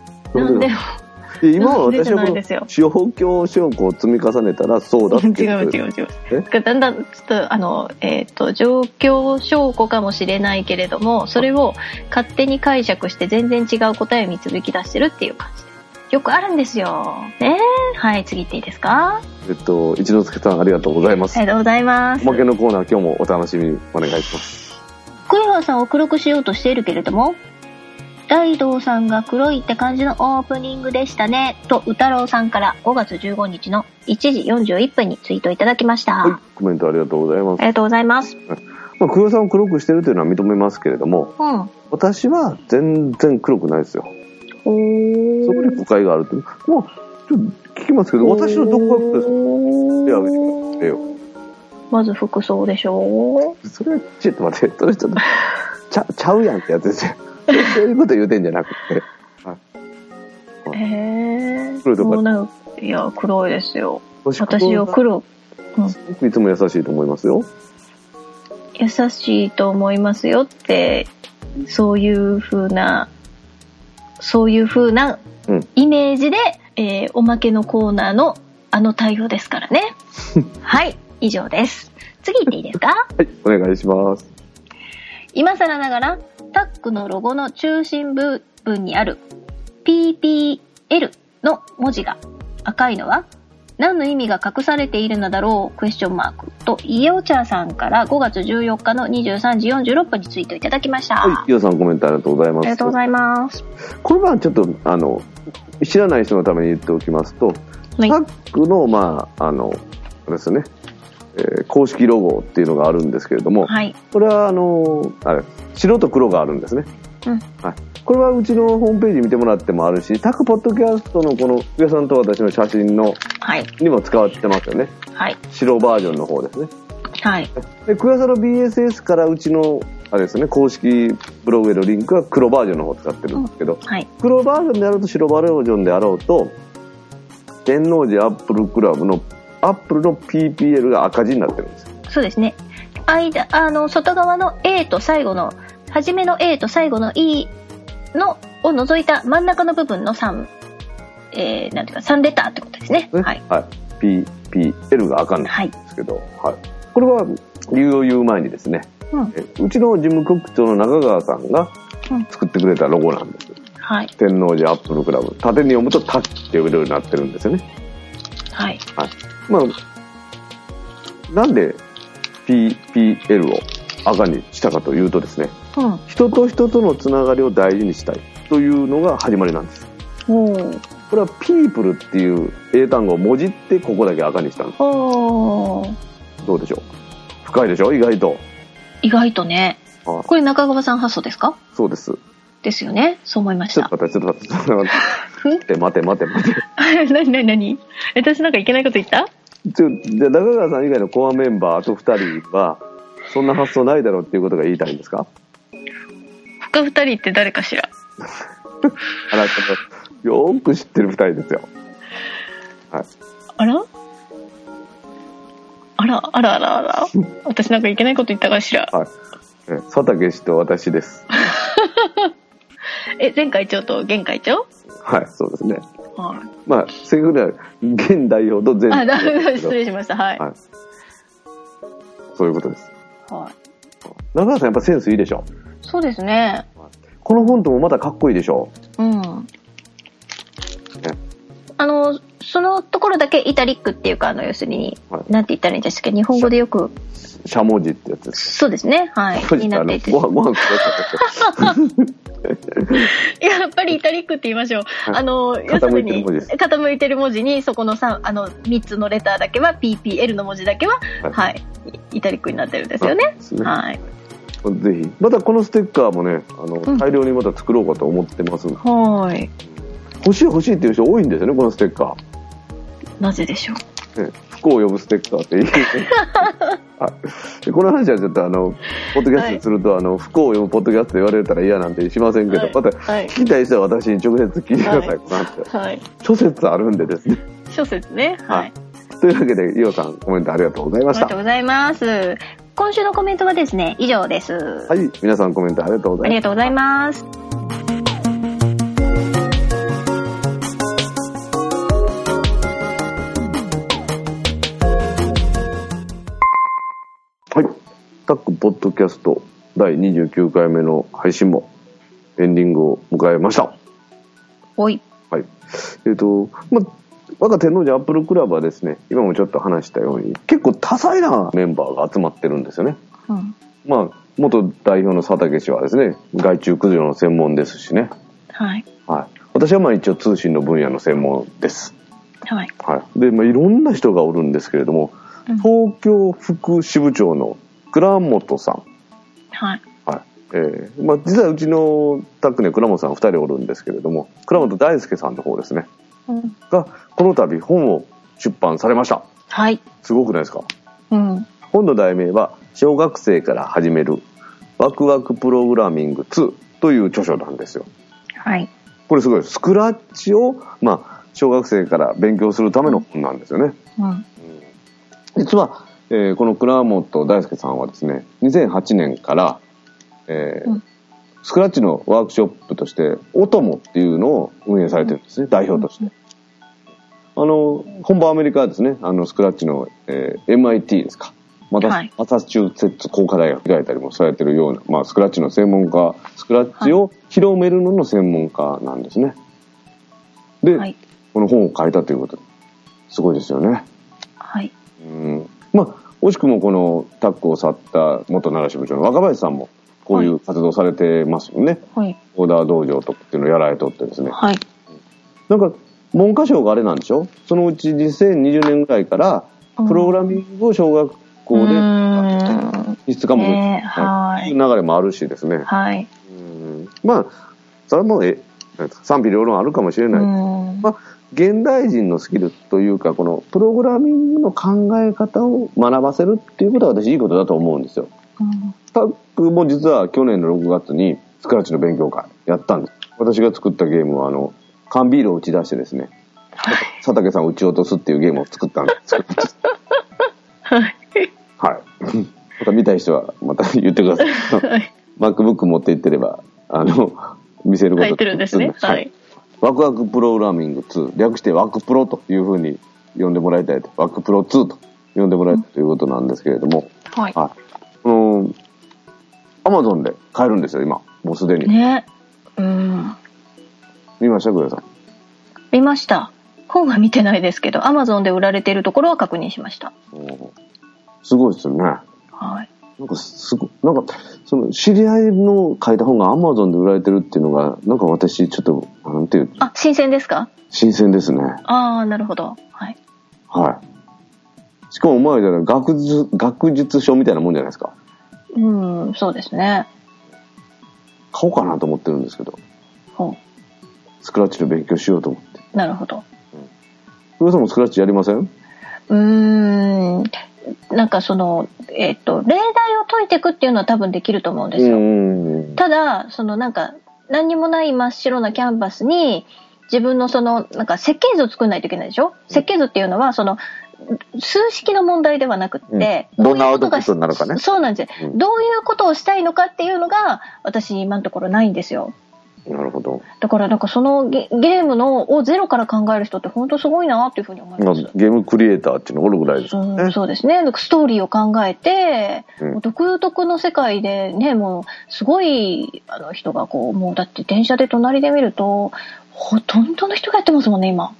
今は私はこの状況証拠を積み重ねたらそうだって。 違う。だんだんちょっと状況証拠かもしれないけれども、それを勝手に解釈して全然違う答えを導き出してるっていう感じで。よくあるんですよ。ね。はい、次行っていいですか？ 一之輔さんありがとうございます。 ありがとうございます。 おまけのコーナー今日もお楽しみにお願いします。 小岩さんを黒くしようとしているけれども、大道さんが黒いって感じのオープニングでしたねと宇太郎さんから5月15日の1時41分にツイートいただきました。 はい、コメントありがとうございます。 ありがとうございます。 小岩さんを黒くしてるというのは認めますけれども、私は全然黒くないですよ。そこに誤解があるって。ちょっと聞きますけど、私のどこが黒いですか？手を挙げてくださいよ。 まず服装でしょう。 それはちょっと待って、それちょっとちゃうやんってやつですよ。そういうこと言うてんじゃなくて。 黒いとこ。いや黒いですよ。私は黒。 いつも優しいと思いますよ。 優しいと思いますよってそういう風なイメージで、おまけのコーナーの対応ですからね。はい、以上です。次行っていいですか？ はい、お願いします。 今更ながらタックのロゴの中心部分にある PPL の文字が赤いのは何の意味が隠されているのだろうクエスチョンマークと、イオチャさんから5月14日の23時46分にツイートいただきました。 はい、イオさんコメントありがとうございます。 ありがとうございます。 これはちょっと知らない人のために言っておきますと、タックのですね、公式ロゴっていうのがあるんですけれども、はい、これは白と黒があるんですね。はい、これはうちのホームページ見てもらってもあるし、タックポッドキャストのこの上さんと私の写真の、にも使われてますよね。はい、白バージョンの方ですね。はい。で、クヤサの BSS からうちのですね、公式ブログへのリンクは黒バージョンの方を使ってるんですけど、はい、黒バージョンであろうと白バージョンであろうと、天王寺アップルクラブのアップルの PPL が赤字になってるんですよ。そうですね。外側の A と最後の初めの A と最後の E のを除いた真ん中の部分の3、なんていうか3レターってことですね。はい。はい。PPL が赤なんですけど、はい。これは理由を言う前にですね、うちの事務局長の中川さんが作ってくれたロゴなんです。はい。天王寺アップルクラブ。縦に読むとタッっていうようになってるんですよね。はい。はい。まあ、なんで PPL を赤にしたかというとですね、人と人とのつながりを大事にしたいというのが始まりなんです。これは People っていう英単語をもじってここだけ赤にしたんです。どうでしょう？深いでしょ？意外と。意外とね。これ中川さん発想ですか？そうです。ですよね。そう思いました。ちょっと待って。待て。何？私なんかいけないこと言った？じゃあ中川さん以外のコアメンバーあと2人はそんな発想ないだろうっていうことが言いたいんですか？他2人って誰かしら？よーく知ってる2人ですよ。はい。あら私なんかいけないこと言ったかしら？はい。佐竹氏と私です。前会長と現会長？はい、そうですね。はい。まあ正確には現代表と前代表。失礼しました。はい。はい。そういうことです。はい。中川さんやっぱセンスいいでしょ？そうですね。このフォントもまたかっこいいでしょ？うん。そのところだけイタリックっていうか要するに、なんて言ったらいいんですか、日本語でよくしゃもじってやつです。そうですね。はい。になっていて。ご飯やっぱりイタリックって言いましょう。要するに傾いてる文字にそこの3つのレターだけは PPL の文字だけは、はい、イタリックになってるんですよね。はい。ぜひまたこのステッカーもね大量にまた作ろうかと思ってます。はい。欲しいっていう人多いんですよね、このステッカー。なぜでしょう？不幸を呼ぶステッカーってこの話はちょっとポッドキャストにすると、不幸を呼ぶポッドキャスト言われたら嫌なんてしませんけど、また聞きたい人は私に直接聞いてください。はい。諸説あるんでですね。諸説ね。はい。というわけで、イオさんコメントありがとうございました。ありがとうございます。今週のコメントはですね、以上です。はい。皆さんコメントありがとうございます。ありがとうございます。はい。タックポッドキャスト第29回目の配信もエンディングを迎えました。はい。はい。我が天王寺アップルクラブはですね、今もちょっと話したように結構多彩なメンバーが集まってるんですよね。うん。まあ元代表の佐竹氏はですね、害虫駆除の専門ですしね。はい。はい。私は一応通信の分野の専門です。はい。はい。で、いろんな人がおるんですけれども、東京副支部長の倉本さん。はい。はい。実はうちのタックね、倉本さん2人おるんですけれども、倉本大輔さんの方ですね。が、この度本を出版されました。はい。すごくないですか？うん。本の題名は、小学生から始めるワクワクプログラミング2という著書なんですよ。はい。これすごい。スクラッチを、小学生から勉強するための本なんですよね。うん。実は、この倉本大輔さんはですね、2008年から、スクラッチのワークショップとして、オトモっていうのを運営されてるんですね、代表として。本場アメリカはですね、スクラッチの、MIT ですか。マサチューセッツ工科大学開いたりもされてるような、スクラッチの専門家、スクラッチを広めるのの専門家なんですね。で、この本を書いたということで。 すごいですよね。 はい。 まあ、惜しくもこのタッグを去った元奈良支部長の若林さんも、こういう活動されてますよね。はい。オーダー道場とかっていうのをやられとってですね。はい。なんか、文科省があれなんでしょ？そのうち2020年ぐらいから、プログラミングを小学校で、必須科目にっていう流れもあるしですね。はい。まあ、それはもう、賛否両論あるかもしれない。まあ、現代人のスキルというか、このプログラミングの考え方を学ばせるっていうことは私いいことだと思うんですよ。タッグも実は去年の6月にスクラッチの勉強会やったんです。私が作ったゲームは缶ビールを打ち出してですね、佐竹さんを撃ち落とすっていうゲームを作ったんです。はい。はい。また見たい人はまた言ってください。はい、MacBook 持って行ってれば、見せることが入ってるんですね。はい。 ワクワクプログラミング2、略してワクプロというふうに呼んでもらいたいと。ワクプロ2と呼んでもらいたいということなんですけれども。はい。はい。Amazon で買えるんですよ、今。もうすでに。ね。見ました、グレさん。 見ました。本は見てないですけど、Amazon で売られているところは確認しました。 すごいですよね。はい。なんかその知り合いの書いた本が Amazon で売られてるっていうのが、なんか私ちょっと、なんていう。 あ、新鮮ですか？ 新鮮ですね。 ああ、なるほど。はい。 はい。しかもお前じゃない、学術書みたいなもんじゃないですか。 そうですね。 買おうかなと思ってるんですけど。スクラッチの勉強しようと思って。 なるほど。 皆さんもスクラッチやりません？ なんか例題を解いていくっていうのは多分できると思うんですよ。ただ、なんか、何にもない真っ白なキャンバスに、自分のなんか設計図を作らないといけないでしょ？設計図っていうのは、数式の問題ではなくって、 どんなアウトプットになるかね。 そうなんですよ。どういうことをしたいのかっていうのが、私今のところないんですよ。 なるほど。 だからなんかそのゲームをゼロから考える人って本当すごいなっていうふうに思います。 ゲームクリエイターっていうのがおるぐらいですね。 そうですね。ストーリーを考えて、独特の世界でね、もうすごい人がもうだって電車で隣で見るとほとんどの人がやってますもんね今。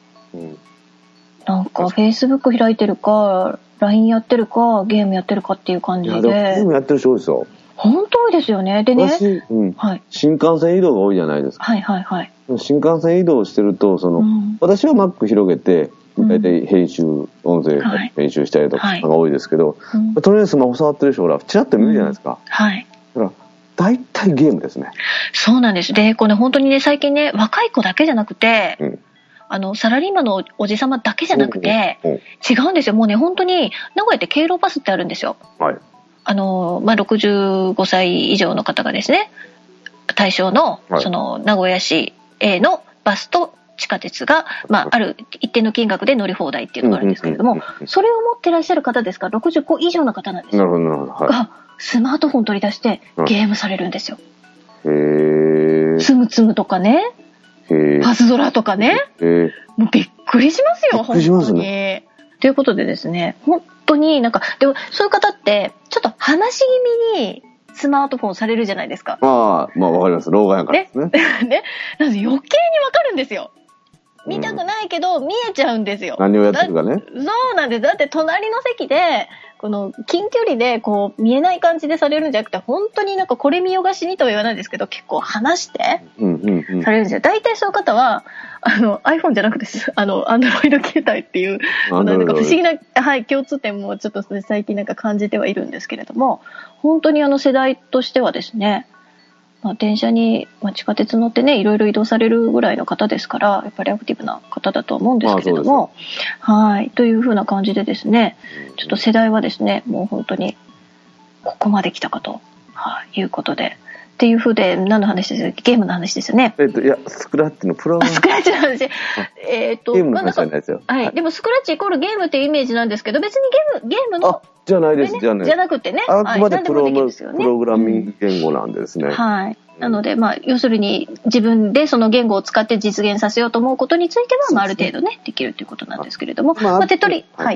なんか Facebook 開いてるか LINE やってるかゲームやってるかっていう感じで。 ゲームやってる人多いですよ。 本当多いですよね。でね、 はい、新幹線移動が多いじゃないですか。 はいはいはい。 新幹線移動してると私は Mac 広げて大体音声編集したりとかが多いですけど、とりあえずスマホ触ってる人ほらチラッと見るじゃないですか。はい。だから大体ゲームですね。 そうなんです。でこれ本当にね最近ね若い子だけじゃなくて、サラリーマンのおじさまだけじゃなくて、違うんですよ。もうね本当に名古屋って敬老パスってあるんですよ。はい。65歳以上の方がですね対象の、名古屋市営のバスと地下鉄が、ある一定の金額で乗り放題っていうのがあるんですけれども、それを持ってらっしゃる方ですから65以上の方なんですよ。なるほど、はい、がスマートフォン取り出してゲームされるんですよ。つむつむとかね、パズドラとかね、もうびっくりしますよ。 びっくりしますね。 ということでですね、本当になんかでもそういう方ってちょっと話し気味にスマートフォンされるじゃないですか。 わかります。老眼やからですね。 ね、なんで余計にわかるんですよ。見たくないけど見えちゃうんですよ。 何をやってるかね。 そうなんです。だって隣の席でこの近距離で見えない感じでされるんじゃなくて、本当になんかこれ見よがしにとは言わないですけど結構話してされるんですよ。大体そういう方はiPhone じゃなくてAndroid 携帯っていうなんか不思議な、共通点もちょっと最近なんか感じてはいるんですけれども、本当に世代としてはですね、電車に、地下鉄乗ってねいろいろ移動されるぐらいの方ですから、やっぱりアクティブな方だと思うんですけれども、はいという風な感じでですね、ちょっと世代はですねもう本当にここまで来たかと、いうことでっていう風で、何の話ですよ？ゲームの話ですよね。 いやスクラッチのプログラム。 スクラッチの話。ゲームの話じゃないですよ。 はい。でもスクラッチイコールゲームっていうイメージなんですけど、別にゲームのじゃないです、 じゃなくてね。 あくまでプログラミング言語なんですね。 はい。なので要するに自分でその言語を使って実現させようと思うことについてはある程度ねできるということなんですけれども、手取りはい。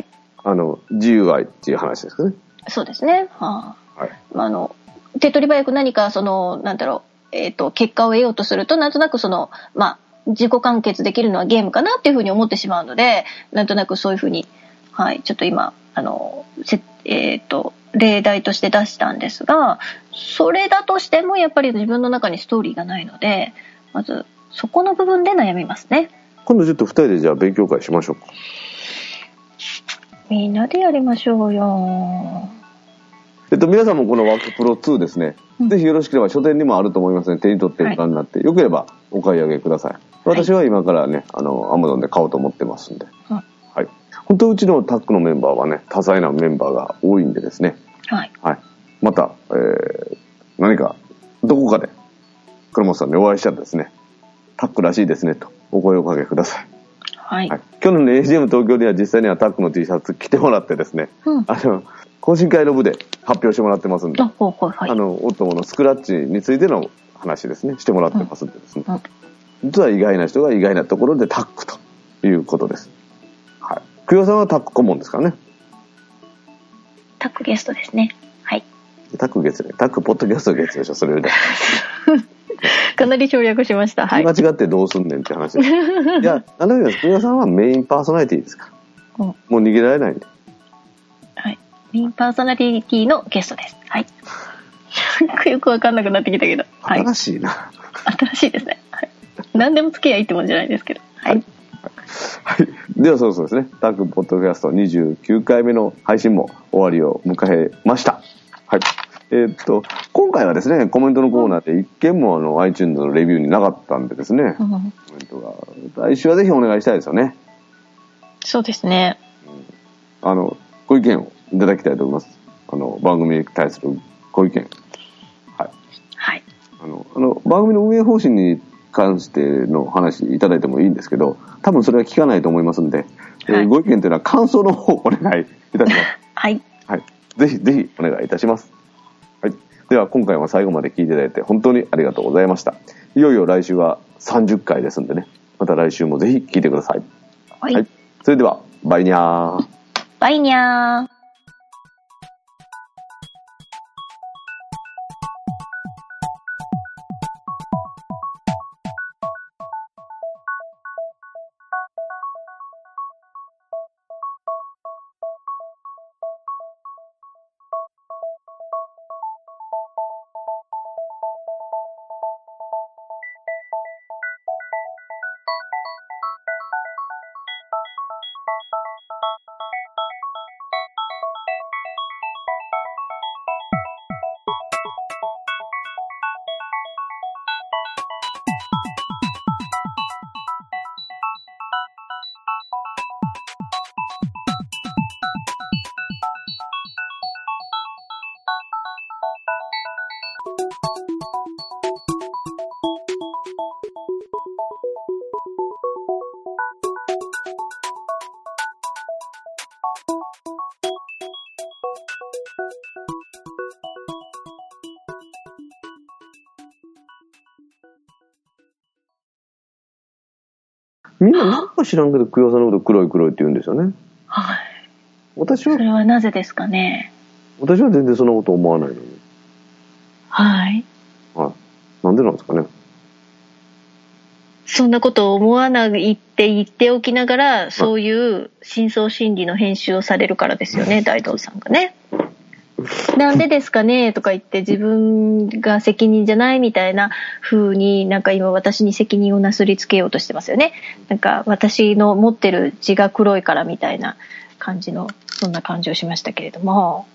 GUI っていう話ですかね。 そうですね。はい。手取り早く何かなんだろう結果を得ようとするとなんとなく自己完結できるのはゲームかなっていうふうに思ってしまうので、なんとなくそういうふうに、はい、ちょっと今例題として出したんですが、それだとしてもやっぱり自分の中にストーリーがないので、まずそこの部分で悩みますね。 今度ちょっと2人でじゃあ勉強会しましょうか。 みんなでやりましょうよ。 皆さんもこのワークプロ2ですね、ぜひよろしければ書店にもあると思いますので、手に取ってご覧になって、よければお買い上げください。私は今からね、Amazon で買おうと思ってますんで、はい、本当うちのタックのメンバーはね、多彩なメンバーが多いんでですね、はい、また、何かどこかで倉本さんにお会いしたらですね、タックらしいですねとお声をかけください。はい、今日の、ね、AGM 東京では実際にはタックの T シャツ着てもらってですね、懇親会の部で発表してもらってますんで、オットモのスクラッチについての話ですね、してもらってますんでですね、実は意外な人が意外なところでタックということです。はい。久代さんはタック顧問ですからね。 タックゲストですね。はい。 タックゲストね。タックポッドキャストゲストでしょ、それより。 かなり省略しました。はい。 間違ってどうすんねんって話です。いや、なんだけど、久代さんはメインパーソナリティですから。もう逃げられないんで。 はい。メインパーソナリティのゲストです。はい。よくわかんなくなってきたけど。 新しいな。 新しいですね。はい。何でもつけやいいってもんじゃないですけど。はい。 はい。ではそろそろですね、タックポッドキャスト29回目の配信も終わりを迎えました。はい。今回はですね、コメントのコーナーで一件もiTunes のレビューになかったんでですね、コメントが、来週はぜひお願いしたいですよね。 そうですね。 ご意見をいただきたいと思います。番組に対するご意見。はい。はい。番組の運営方針に関しての話いただいてもいいんですけど、多分それは聞かないと思いますんで、ご意見というのは感想の方をお願いいたします。はい。はい。ぜひぜひお願いいたします。はい。では今回も最後まで聞いていただいて本当にありがとうございました。いよいよ来週は30回ですんでね、また来週もぜひ聞いてください。はい。はい、それでは、バイニャー。 バイニャー。 みんな何か知らんけど、久代さんのこと黒い黒いって言うんですよね。 はい。 私は。 それはなぜですかね。 私は全然そんなこと思わないのに。 はい。 はい。なんでなんですかね。 そんなことを思わないって言っておきながら、そういう深層心理の編集をされるからですよね、大道さんがね。なんでですかねとか言って自分が責任じゃないみたいな風になんか今私に責任をなすりつけようとしてますよね。なんか私の持ってる字が黒いからみたいな感じのそんな感じをしましたけれども。